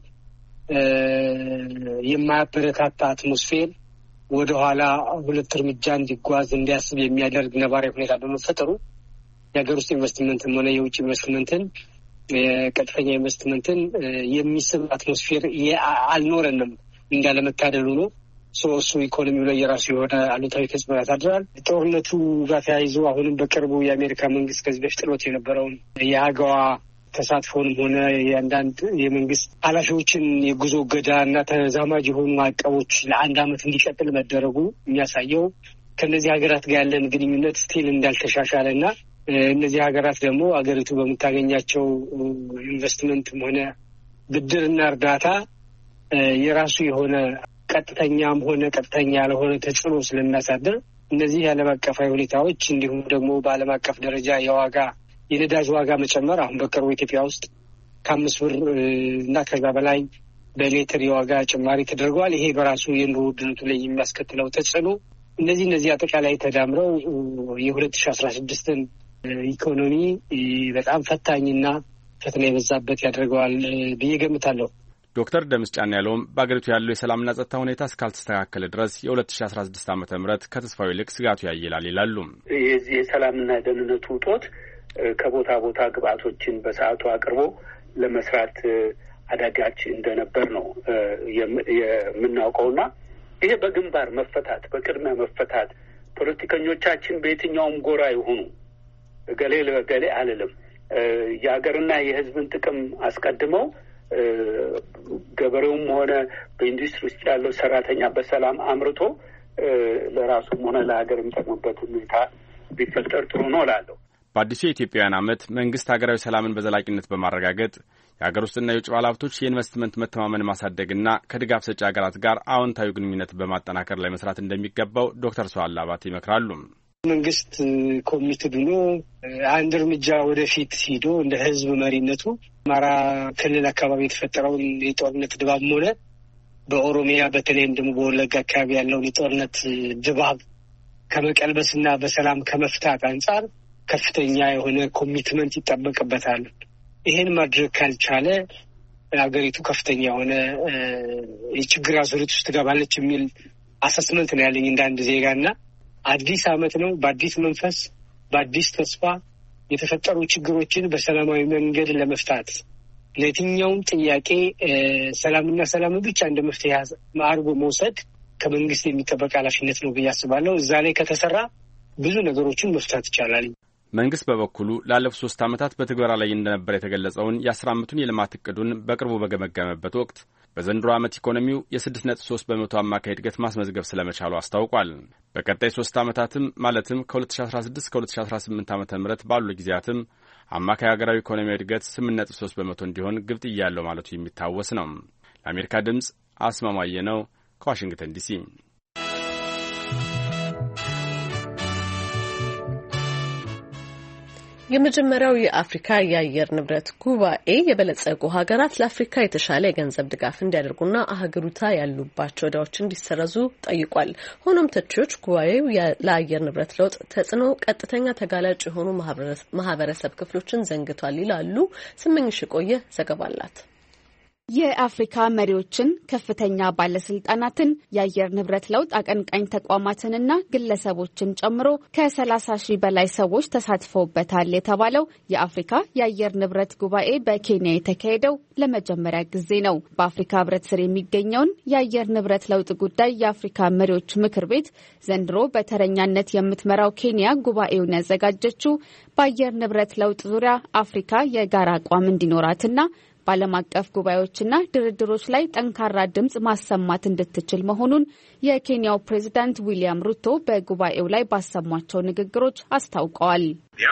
የማያበረታታ አትሞስፌር ወደኋላ ሁለት እርምጃ እንዲጓዝ እንዲያስብ የሚያደርግ ነባራዊ ሁኔታ በመፈጠሩ የሀገር ውስጥ ኢንቨስትመንትም ሆነ የውጭ ኢንቨስትመንትን ቀጥተኛ ኢንቨስትመንትን የሚስብ አትሞስፌር አልኖረንም። እንዳለመታደሉ ነው። እሱ ኢኮኖሚው ላይ የራሱ የሆነ አሉታዊ ተጽዕኖ ያሳድራል። ጦርነቱ ጋር ተያይዞ አሁንም በቅርቡ የአሜሪካ መንግስት ከዚህ በፊት ጥሎት የነበረውን የአገዋ ተሳትፎንም ሆነ የአንዳንድ የመንግስት ኃላፊዎችን የጉዞ እገዳ እና ተዛማጅ የሆኑ ማዕቀቦች ለአንድ ዓመት እንዲቀጥል መደረጉ የሚያሳየው ከእነዚህ ሀገራት ጋር ያለን ግንኙነት ስቲል እንዳልተሻሻለ እና እነዚህ ሀገራት ደግሞ አገሪቱ በምታገኛቸው ኢንቨስትመንትም ሆነ ብድርና እርዳታ የራሱ የሆነ ቀጥተኛም ሆነ ቀጥተኛ ያልሆነ ተጽዕኖ ስለሚያሳድር እነዚህ የዓለም አቀፋዊ ሁኔታዎች እንዲሁም ደግሞ በዓለም አቀፍ ደረጃ የነዳጅ ዋጋ መጨመር አሁን በቅርቡ ኢትዮጵያ ውስጥ ከ5 ብር እና ከዛ በላይ በሌትር የዋጋ ጭማሪ ተደርገዋል። ይሄ በራሱ የኑሮ ውድነቱ ላይ የሚያስከትለው ተጽዕኖ እነዚህ አጠቃላይ ተዳምረው የ2016ን ኢኮኖሚ በጣም ፈታኝና ፈተና የበዛበት ያደርገዋል ብዬ ገምታለሁ። ዶክተር ደምስ ጫን ያለውም በአገሪቱ ያለው የሰላምና ጸጥታ ሁኔታ እስካልተስተካከለ ድረስ የ2016 ዓ.ም ከተስፋው ይልቅ ስጋቱ ያይላል ይላሉ። የዚህ የሰላምና ደህንነቱ እጦት ከቦታ ቦታ ግብአቶችን በሰዓቱ አቅርቦ ለመስራት አዳጋች እንደነበር ነው የምናውቀውና ይሄ በግንባር መፈታት በቅድሚያ መፈታት ፖለቲከኞቻችን በየትኛውም ጎራ ይሆኑ ገሌ ለገሌ አልልም የሀገርና የሕዝብን ጥቅም አስቀድመው ገበሬውም ሆነ በኢንዱስትሪ ውስጥ ያለው ሰራተኛ በሰላም አምርቶ ለራሱም ሆነ ለሀገር የሚጠቅሙበት ሁኔታ ቢፈጠር ጥሩ ነው እላለሁ። በአዲሱ የኢትዮጵያውያን ዓመት መንግስት ሀገራዊ ሰላምን በዘላቂነት በማረጋገጥ የሀገር ውስጥና የውጭ ባለሀብቶች የኢንቨስትመንት መተማመን ማሳደግና ከድጋፍ ሰጪ ሀገራት ጋር አዎንታዊ ግንኙነት በማጠናከር ላይ መስራት እንደሚገባው ዶክተር ሰዋላ አባተ ይመክራሉ። መንግስት ኮሚትድ ሆኖ አንድ እርምጃ ወደፊት ሂዶ እንደ ህዝብ መሪነቱ አማራ ክልል አካባቢ የተፈጠረውን የጦርነት ድባብም ሆነ በኦሮሚያ በተለይም ደግሞ በወለጋ አካባቢ ያለውን የጦርነት ድባብ ከመቀልበስና በሰላም ከመፍታት አንጻር ከፍተኛ የሆነ ኮሚትመንት ይጠበቅበታል። ይሄን ማድረግ ካልቻለ ሀገሪቱ ከፍተኛ የሆነ የችግር አዙሪት ውስጥ ትገባለች የሚል አሰስመንት ነው ያለኝ እንደ አንድ ዜጋና አዲስ ዓመት ነው። በአዲስ መንፈስ በአዲስ ተስፋ የተፈጠሩ ችግሮችን በሰላማዊ መንገድ ለመፍታት ለየትኛውም ጥያቄ ሰላምና ሰላም ብቻ እንደ መፍትሄ አድርጎ መውሰድ ከመንግስት የሚጠበቅ ኃላፊነት ነው ብዬ አስባለሁ። እዛ ላይ ከተሰራ ብዙ ነገሮችን መፍታት ይቻላል። መንግስት በበኩሉ ላለፉት 3 ዓመታት በትግበራ ላይ እንደነበር የተገለጸውን የ10 ዓመቱን የልማት እቅዱን በቅርቡ በገመገመበት ወቅት በዘንድሮ ዓመት ኢኮኖሚው የ6.3% አማካይ እድገት ማስመዝገብ ስለመቻሉ አስታውቋል። በቀጣይ 3 ዓመታትም ማለትም ከ2016 እስከ 2018 ዓ.ም ባሉ ጊዜያትም አማካይ ሀገራዊ ኢኮኖሚያዊ እድገት 8.3% እንዲሆን ግብ ጥያለሁ ማለቱ የሚታወስ ነው። ለአሜሪካ ድምፅ አስማማየ ነው ከዋሽንግተን ዲሲ። የመጀመሪያው የአፍሪካ የአየር ንብረት ጉባኤ የበለጸጉ ሀገራት ለአፍሪካ የተሻለ የገንዘብ ድጋፍ እንዲያደርጉና አህጉሪቷ ያሉባቸው ዕዳዎች እንዲሰረዙ ጠይቋል። ሆኖም ተቺዎች ጉባኤው ለአየር ንብረት ለውጥ ተጽዕኖ ቀጥተኛ ተጋላጭ የሆኑ ማህበረሰብ ክፍሎችን ዘንግቷል ይላሉ። ስመኝሽ ቆየ ዘገባ አላት። የአፍሪካ መሪዎችን፣ ከፍተኛ ባለስልጣናትን፣ የአየር ንብረት ለውጥ አቀንቃኝ ተቋማትንና ግለሰቦችን ጨምሮ ከ30,000 በላይ ሰዎች ተሳትፈውበታል የተባለው የአፍሪካ የአየር ንብረት ጉባኤ በኬንያ የተካሄደው ለመጀመሪያ ጊዜ ነው። በአፍሪካ ሕብረት ስር የሚገኘውን የአየር ንብረት ለውጥ ጉዳይ የአፍሪካ መሪዎች ምክር ቤት ዘንድሮ በተረኛነት የምትመራው ኬንያ ጉባኤውን ያዘጋጀችው በአየር ንብረት ለውጥ ዙሪያ አፍሪካ የጋራ አቋም እንዲኖራትና በዓለም አቀፍ ጉባኤዎችና ድርድሮች ላይ ጠንካራ ድምጽ ማሰማት እንድትችል መሆኑን የኬንያው ፕሬዝዳንት ዊሊያም ሩቶ በጉባኤው ላይ ባሰሟቸው ንግግሮች አስታውቀዋል።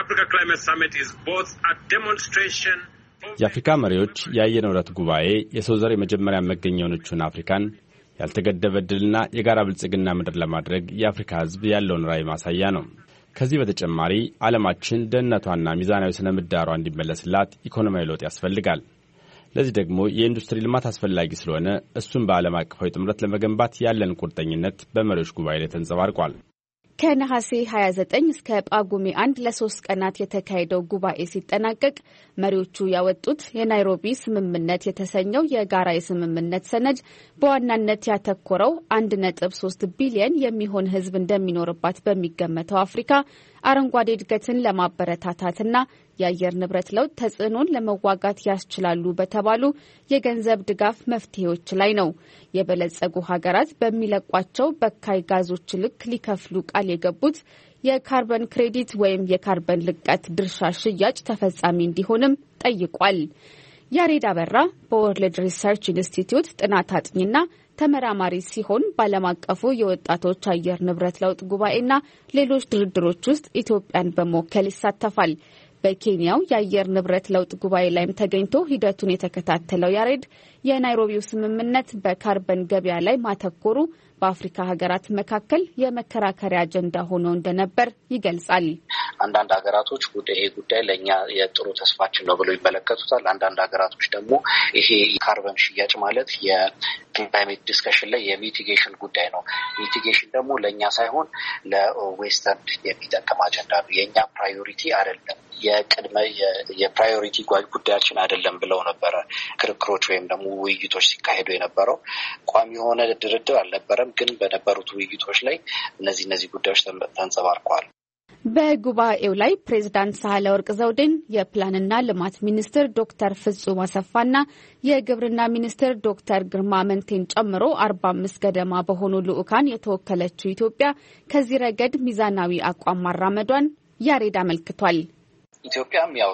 የአፍሪካ መሪዎች የአየር ንብረት ጉባኤ የሰው ዘር የመጀመሪያ መገኛ የሆነችውን አፍሪካን ያልተገደበ ዕድልና የጋራ ብልጽግና ምድር ለማድረግ የአፍሪካ ሕዝብ ያለውን ራዕይ ማሳያ ነው። ከዚህ በተጨማሪ ዓለማችን ደህንነቷና ሚዛናዊ ስነ ምህዳሯ እንዲመለስላት ኢኮኖሚያዊ ለውጥ ያስፈልጋል። ለዚህ ደግሞ የኢንዱስትሪ ልማት አስፈላጊ ስለሆነ እሱን በዓለም አቀፋዊ ጥምረት ለመገንባት ያለን ቁርጠኝነት በመሪዎች ጉባኤ ላይ ተንጸባርቋል። ከነሐሴ 29 እስከ ጳጉሜ 1 ለ3 ቀናት የተካሄደው ጉባኤ ሲጠናቀቅ መሪዎቹ ያወጡት የናይሮቢ ስምምነት የተሰኘው የጋራ የስምምነት ሰነድ በዋናነት ያተኮረው 1.3 ቢሊዮን የሚሆን ሕዝብ እንደሚኖርባት በሚገመተው አፍሪካ አረንጓዴ እድገትን ለማበረታታትና የአየር ንብረት ለውጥ ተጽዕኖን ለመዋጋት ያስችላሉ በተባሉ የገንዘብ ድጋፍ መፍትሄዎች ላይ ነው። የበለጸጉ ሀገራት በሚለቋቸው በካይ ጋዞች ልክ ሊከፍሉ ቃል የገቡት የካርበን ክሬዲት ወይም የካርበን ልቀት ድርሻ ሽያጭ ተፈጻሚ እንዲሆንም ጠይቋል። ያሬድ አበራ በወርልድ ሪሰርች ኢንስቲትዩት ጥናት አጥኚና ተመራማሪ ሲሆን በዓለም አቀፉ የወጣቶች አየር ንብረት ለውጥ ጉባኤና ሌሎች ድርድሮች ውስጥ ኢትዮጵያን በመወከል ይሳተፋል። በኬንያው የአየር ንብረት ለውጥ ጉባኤ ላይም ተገኝቶ ሂደቱን የተከታተለው ያሬድ የናይሮቢው ስምምነት በካርበን ገበያ ላይ ማተኮሩ በአፍሪካ ሀገራት መካከል የመከራከሪያ አጀንዳ ሆኖ እንደነበር ይገልጻል። አንዳንድ ሀገራቶች ይሄ ጉዳይ ለእኛ የጥሩ ተስፋችን ነው ብለው ይመለከቱታል። አንዳንድ ሀገራቶች ደግሞ ይሄ ካርበን ሽያጭ ማለት የክላይሜት ዲስከሽን ላይ የሚቲጌሽን ጉዳይ ነው። ሚቲጌሽን ደግሞ ለእኛ ሳይሆን ለዌስተርን የሚጠቅም አጀንዳ ነው፣ የእኛ ፕራዮሪቲ አይደለም፣ የፕራዮሪቲ ጉዳያችን አይደለም ብለው ነበረ ክርክሮች ወይም ደግሞ ውይይቶች ሲካሄዱ የነበረው። ቋሚ የሆነ ድርድር አልነበረም፣ ግን በነበሩት ውይይቶች ላይ እነዚህ ጉዳዮች ተንጸባርቀዋል። በጉባኤው ላይ ፕሬዝዳንት ሳህለወርቅ ዘውዴን፣ የፕላንና ልማት ሚኒስትር ዶክተር ፍጹም አሰፋና የግብርና ሚኒስትር ዶክተር ግርማ መንቴን ጨምሮ 45 ገደማ በሆኑ ልዑካን የተወከለችው ኢትዮጵያ ከዚህ ረገድ ሚዛናዊ አቋም ማራመዷን ያሬድ አመልክቷል። ኢትዮጵያም ያው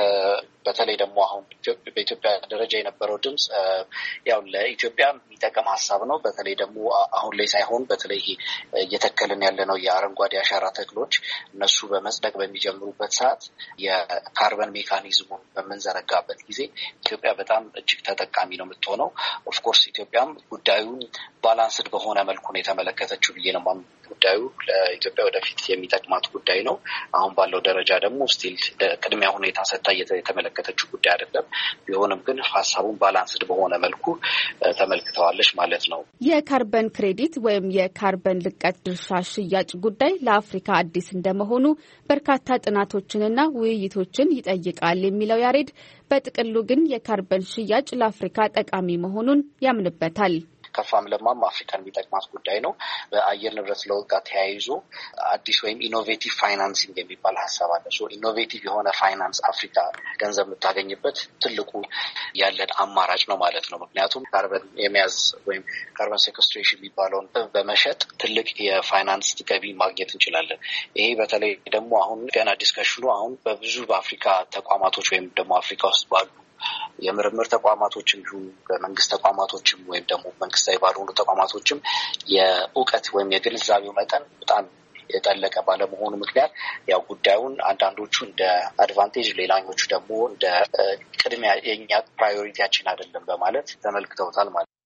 በተለይ ደግሞ አሁን በኢትዮጵያ ደረጃ የነበረው ድምጽ ያው ለኢትዮጵያ የሚጠቅም ሀሳብ ነው። በተለይ ደግሞ አሁን ላይ ሳይሆን በተለይ እየተከልን ያለነው የአረንጓዴ አሻራ ተክሎች እነሱ በመጽደቅ በሚጀምሩበት ሰዓት የካርበን ሜካኒዝሙን በምንዘረጋበት ጊዜ ኢትዮጵያ በጣም እጅግ ተጠቃሚ ነው የምትሆነው። ኦፍኮርስ ኢትዮጵያም ጉዳዩን ባላንስድ በሆነ መልኩ ነው የተመለከተችው ብዬ ነው። ጉዳዩ ለኢትዮጵያ ወደፊት የሚጠቅማት ጉዳይ ነው። አሁን ባለው ደረጃ ደግሞ ስቲል ቅድሚያ ሁኔታ ሰጥታ የተመለከተችው ጉዳይ አይደለም። ቢሆንም ግን ሀሳቡን ባላንስድ በሆነ መልኩ ተመልክተዋለች ማለት ነው። የካርበን ክሬዲት ወይም የካርበን ልቀት ድርሻ ሽያጭ ጉዳይ ለአፍሪካ አዲስ እንደመሆኑ በርካታ ጥናቶችንና ውይይቶችን ይጠይቃል የሚለው ያሬድ፣ በጥቅሉ ግን የካርበን ሽያጭ ለአፍሪካ ጠቃሚ መሆኑን ያምንበታል። ከፋም ለማም አፍሪካን የሚጠቅማት ጉዳይ ነው። በአየር ንብረት ለውጥ ጋር ተያይዞ አዲስ ወይም ኢኖቬቲቭ ፋይናንሲንግ የሚባል ሀሳብ አለ። ኢኖቬቲቭ የሆነ ፋይናንስ አፍሪካ ገንዘብ የምታገኝበት ትልቁ ያለን አማራጭ ነው ማለት ነው። ምክንያቱም ካርበን የመያዝ ወይም ካርበን ሴኩስትሬሽን የሚባለውን በመሸጥ ትልቅ የፋይናንስ ገቢ ማግኘት እንችላለን። ይሄ በተለይ ደግሞ አሁን ገና ዲስከሽኑ አሁን በብዙ በአፍሪካ ተቋማቶች ወይም ደግሞ አፍሪካ ውስጥ ባሉ የምርምር ተቋማቶችም ይሁን በመንግስት ተቋማቶችም ወይም ደግሞ መንግስታዊ ባልሆኑ ተቋማቶችም የእውቀት ወይም የግንዛቤው መጠን በጣም የጠለቀ ባለመሆኑ ምክንያት ያው ጉዳዩን አንዳንዶቹ እንደ አድቫንቴጅ፣ ሌላኞቹ ደግሞ እንደ ቅድሚያ የኛ ፕራዮሪቲያችን አይደለም በማለት ተመልክተውታል ማለት ነው።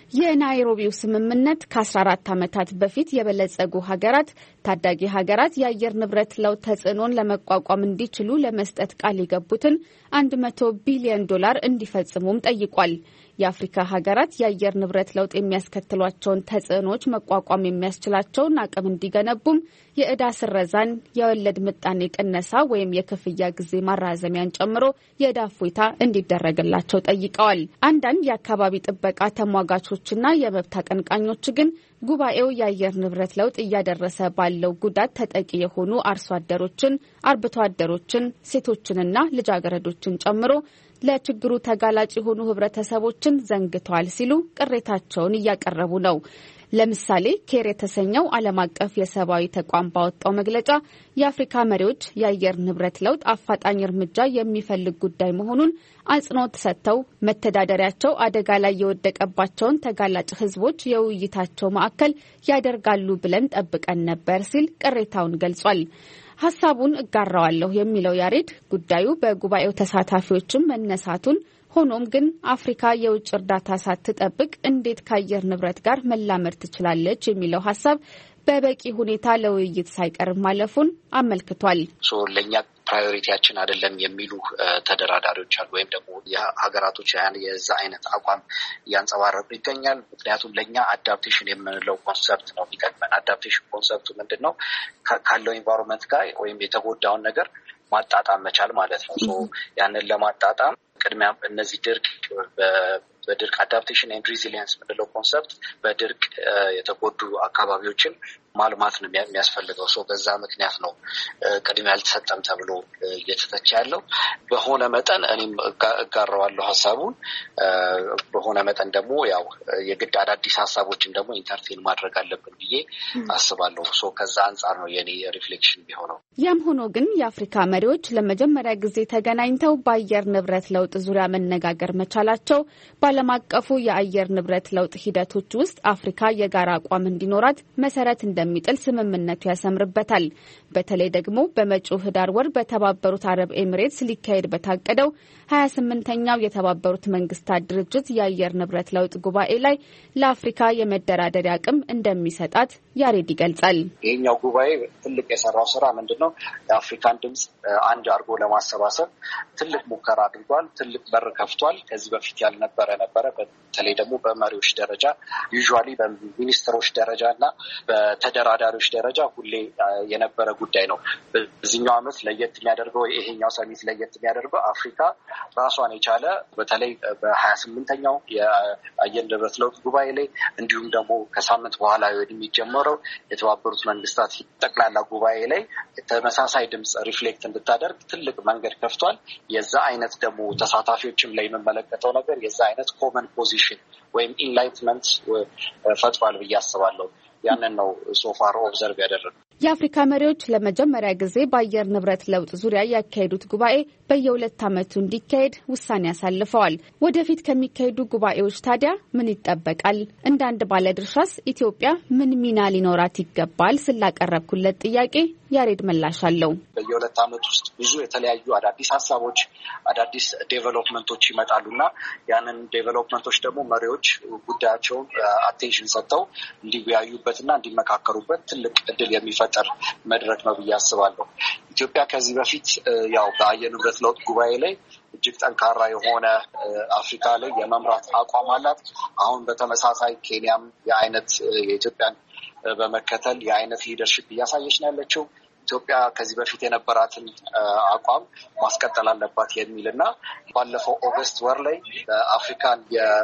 የናይሮቢው ስምምነት ከ14 ዓመታት በፊት የበለጸጉ ሀገራት ታዳጊ ሀገራት የአየር ንብረት ለውጥ ተጽዕኖን ለመቋቋም እንዲችሉ ለመስጠት ቃል የገቡትን $100 ቢሊዮን እንዲፈጽሙም ጠይቋል። የአፍሪካ ሀገራት የአየር ንብረት ለውጥ የሚያስከትሏቸውን ተጽዕኖዎች መቋቋም የሚያስችላቸውን አቅም እንዲገነቡም የዕዳ ስረዛን፣ የወለድ ምጣኔ ቅነሳ ወይም የክፍያ ጊዜ ማራዘሚያን ጨምሮ የዕዳ እፎይታ እንዲደረግላቸው ጠይቀዋል። አንዳንድ የአካባቢ ጥበቃ ተሟጋቾችና የመብት አቀንቃኞች ግን ጉባኤው የአየር ንብረት ለውጥ እያደረሰ ባለው ጉዳት ተጠቂ የሆኑ አርሶ አደሮችን፣ አርብቶ አደሮችን፣ ሴቶችንና ልጃገረዶችን ጨምሮ ለችግሩ ተጋላጭ የሆኑ ህብረተሰቦችን ዘንግቷል ሲሉ ቅሬታቸውን እያቀረቡ ነው። ለምሳሌ ኬር የተሰኘው ዓለም አቀፍ የሰብአዊ ተቋም ባወጣው መግለጫ የአፍሪካ መሪዎች የአየር ንብረት ለውጥ አፋጣኝ እርምጃ የሚፈልግ ጉዳይ መሆኑን አጽንኦት ሰጥተው መተዳደሪያቸው አደጋ ላይ የወደቀባቸውን ተጋላጭ ህዝቦች የውይይታቸው ማዕከል ያደርጋሉ ብለን ጠብቀን ነበር ሲል ቅሬታውን ገልጿል። ሀሳቡን እጋራዋለሁ የሚለው ያሬድ ጉዳዩ በጉባኤው ተሳታፊዎችም መነሳቱን ሆኖም ግን አፍሪካ የውጭ እርዳታ ሳትጠብቅ እንዴት ከአየር ንብረት ጋር መላመድ ትችላለች የሚለው ሀሳብ በበቂ ሁኔታ ለውይይት ሳይቀርብ ማለፉን አመልክቷል። ለእኛ ፕራዮሪቲያችን አይደለም የሚሉ ተደራዳሪዎች አሉ፣ ወይም ደግሞ የሀገራቶች የዛ አይነት አቋም እያንጸባረቁ ይገኛል። ምክንያቱም ለእኛ አዳፕቴሽን የምንለው ኮንሰፕት ነው የሚጠቅመን። አዳፕቴሽን ኮንሰፕቱ ምንድን ነው? ካለው ኢንቫይሮንመንት ጋር ወይም የተጎዳውን ነገር ማጣጣም መቻል ማለት ነው። ያንን ለማጣጣም ቅድሚያ እነዚህ በድርቅ አዳፕቴሽን ኤንድ ሪዚሊየንስ የምንለው ኮንሰፕት በድርቅ የተጎዱ አካባቢዎችን ማልማት ነው የሚያስፈልገው። በዛ ምክንያት ነው ቅድሚያ አልተሰጠም ተብሎ እየተተቸ ያለው። በሆነ መጠን እኔም እጋራዋለሁ ሀሳቡን። በሆነ መጠን ደግሞ ያው የግድ አዳዲስ ሀሳቦችን ደግሞ ኢንተርቴን ማድረግ አለብን ብዬ አስባለሁ። ከዛ አንጻር ነው የኔ ሪፍሌክሽን ቢሆነው። ያም ሆኖ ግን የአፍሪካ መሪዎች ለመጀመሪያ ጊዜ ተገናኝተው በአየር ንብረት ለውጥ ዙሪያ መነጋገር መቻላቸው በዓለም አቀፉ የአየር ንብረት ለውጥ ሂደቶች ውስጥ አፍሪካ የጋራ አቋም እንዲኖራት መሰረት እንደሚጥል ስምምነቱ ያሰምርበታል። በተለይ ደግሞ በመጪው ህዳር ወር በተባበሩት አረብ ኤሚሬትስ ሊካሄድ በታቀደው 28ኛው የተባበሩት መንግስታት ድርጅት የአየር ንብረት ለውጥ ጉባኤ ላይ ለአፍሪካ የመደራደሪያ አቅም እንደሚሰጣት ያሬድ ይገልጻል። ይህኛው ጉባኤ ትልቅ የሰራው ስራ ምንድን ነው? የአፍሪካን ድምጽ አንድ አድርጎ ለማሰባሰብ ትልቅ ሙከራ አድርጓል። ትልቅ በር ከፍቷል። ከዚህ በፊት ያልነበረ ነበረ። በተለይ ደግሞ በመሪዎች ደረጃ ዩዥዋሊ በሚኒስትሮች ደረጃ እና በተደራዳሪዎች ደረጃ ሁሌ የነበረ ጉዳይ ነው። በዚህኛው ዓመት ለየት የሚያደርገው ይሄኛው ሰሚት ለየት የሚያደርገው አፍሪካ ራሷን የቻለ በተለይ በ28ኛው የአየር ንብረት ለውጥ ጉባኤ ላይ እንዲሁም ደግሞ ከሳምንት በኋላ የሚጀመረው የተባበሩት መንግስታት ጠቅላላ ጉባኤ ላይ ተመሳሳይ ድምፅ ሪፍሌክት እንድታደርግ ትልቅ መንገድ ከፍቷል። የዛ አይነት ደግሞ ተሳታፊዎችም ላይ የምመለከተው ነገር የዛ አይነት ኮመን ፖዚሽን ወይም ኢንላይትመንት ፈጥሯል ብዬ አስባለሁ። ያንን ነው ሶፋር ኦብዘርቭ ያደረገው። የአፍሪካ መሪዎች ለመጀመሪያ ጊዜ በአየር ንብረት ለውጥ ዙሪያ ያካሄዱት ጉባኤ በየ2 ዓመቱ እንዲካሄድ ውሳኔ አሳልፈዋል። ወደፊት ከሚካሄዱ ጉባኤዎች ታዲያ ምን ይጠበቃል? እንደ አንድ ባለድርሻስ ኢትዮጵያ ምን ሚና ሊኖራት ይገባል? ስላቀረብኩለት ጥያቄ ያሬድ ምላሽ አለው። በየ2 ዓመት ውስጥ ብዙ የተለያዩ አዳዲስ ሀሳቦች፣ አዳዲስ ዴቨሎፕመንቶች ይመጣሉና ያንን ዴቨሎፕመንቶች ደግሞ መሪዎች ጉዳያቸውን አቴንሽን ሰጥተው እንዲወያዩበትና እንዲመካከሩበት ትልቅ እድል የሚፈጠር መድረክ ነው ብዬ አስባለሁ። ኢትዮጵያ ከዚህ በፊት ያው በአየር ንብረት ለውጥ ጉባኤ ላይ እጅግ ጠንካራ የሆነ አፍሪካ ላይ የመምራት አቋም አላት። አሁን በተመሳሳይ ኬንያም የአይነት የኢትዮጵያን በመከተል የአይነት ሊደርሽፕ እያሳየች ነው ያለችው። ኢትዮጵያ ከዚህ በፊት የነበራትን አቋም ማስቀጠል አለባት የሚልና ባለፈው ኦገስት ወር ላይ በአፍሪካን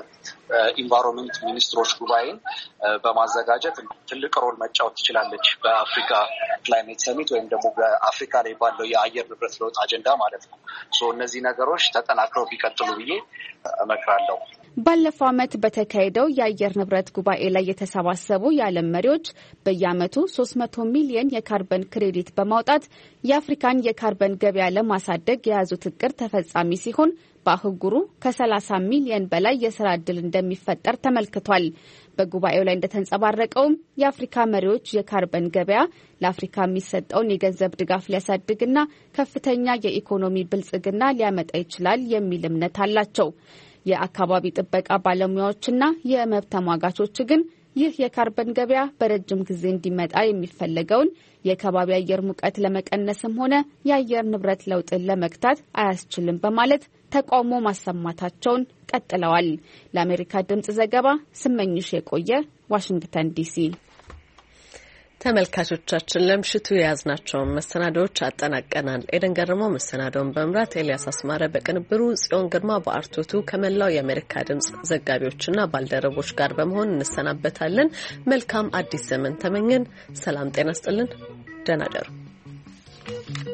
የኢንቫይሮንመንት ሚኒስትሮች ጉባኤን በማዘጋጀት ትልቅ ሮል መጫወት ትችላለች በአፍሪካ ክላይሜት ሰሚት ወይም ደግሞ በአፍሪካ ላይ ባለው የአየር ንብረት ለውጥ አጀንዳ ማለት ነው። እነዚህ ነገሮች ተጠናክረው ቢቀጥሉ ብዬ እመክራለሁ። ባለፈው ዓመት በተካሄደው የአየር ንብረት ጉባኤ ላይ የተሰባሰቡ የዓለም መሪዎች በየዓመቱ 300 ሚሊዮን የካርበን ክሬዲት በማውጣት የአፍሪካን የካርበን ገበያ ለማሳደግ የያዙት እቅድ ተፈጻሚ ሲሆን በአህጉሩ ከ30 ሚሊዮን በላይ የስራ ዕድል እንደሚፈጠር ተመልክቷል። በጉባኤው ላይ እንደተንጸባረቀውም የአፍሪካ መሪዎች የካርበን ገበያ ለአፍሪካ የሚሰጠውን የገንዘብ ድጋፍ ሊያሳድግና ከፍተኛ የኢኮኖሚ ብልጽግና ሊያመጣ ይችላል የሚል እምነት አላቸው። የአካባቢ ጥበቃ ባለሙያዎችና የመብት ተሟጋቾች ግን ይህ የካርበን ገበያ በረጅም ጊዜ እንዲመጣ የሚፈለገውን የከባቢ አየር ሙቀት ለመቀነስም ሆነ የአየር ንብረት ለውጥን ለመግታት አያስችልም በማለት ተቃውሞ ማሰማታቸውን ቀጥለዋል። ለአሜሪካ ድምጽ ዘገባ ስመኝሽ የቆየ ዋሽንግተን ዲሲ። ተመልካቾቻችን ለምሽቱ የያዝናቸውን መሰናዶዎች አጠናቀናል። ኤደን ገረመው መሰናዶውን በመምራት ኤልያስ አስማረ በቅንብሩ፣ ጽዮን ግርማ በአርቶቱ ከመላው የአሜሪካ ድምጽ ዘጋቢዎችና ባልደረቦች ጋር በመሆን እንሰናበታለን። መልካም አዲስ ዘመን ተመኘን። ሰላም ጤና ስጥልን። ደህና ደሩ።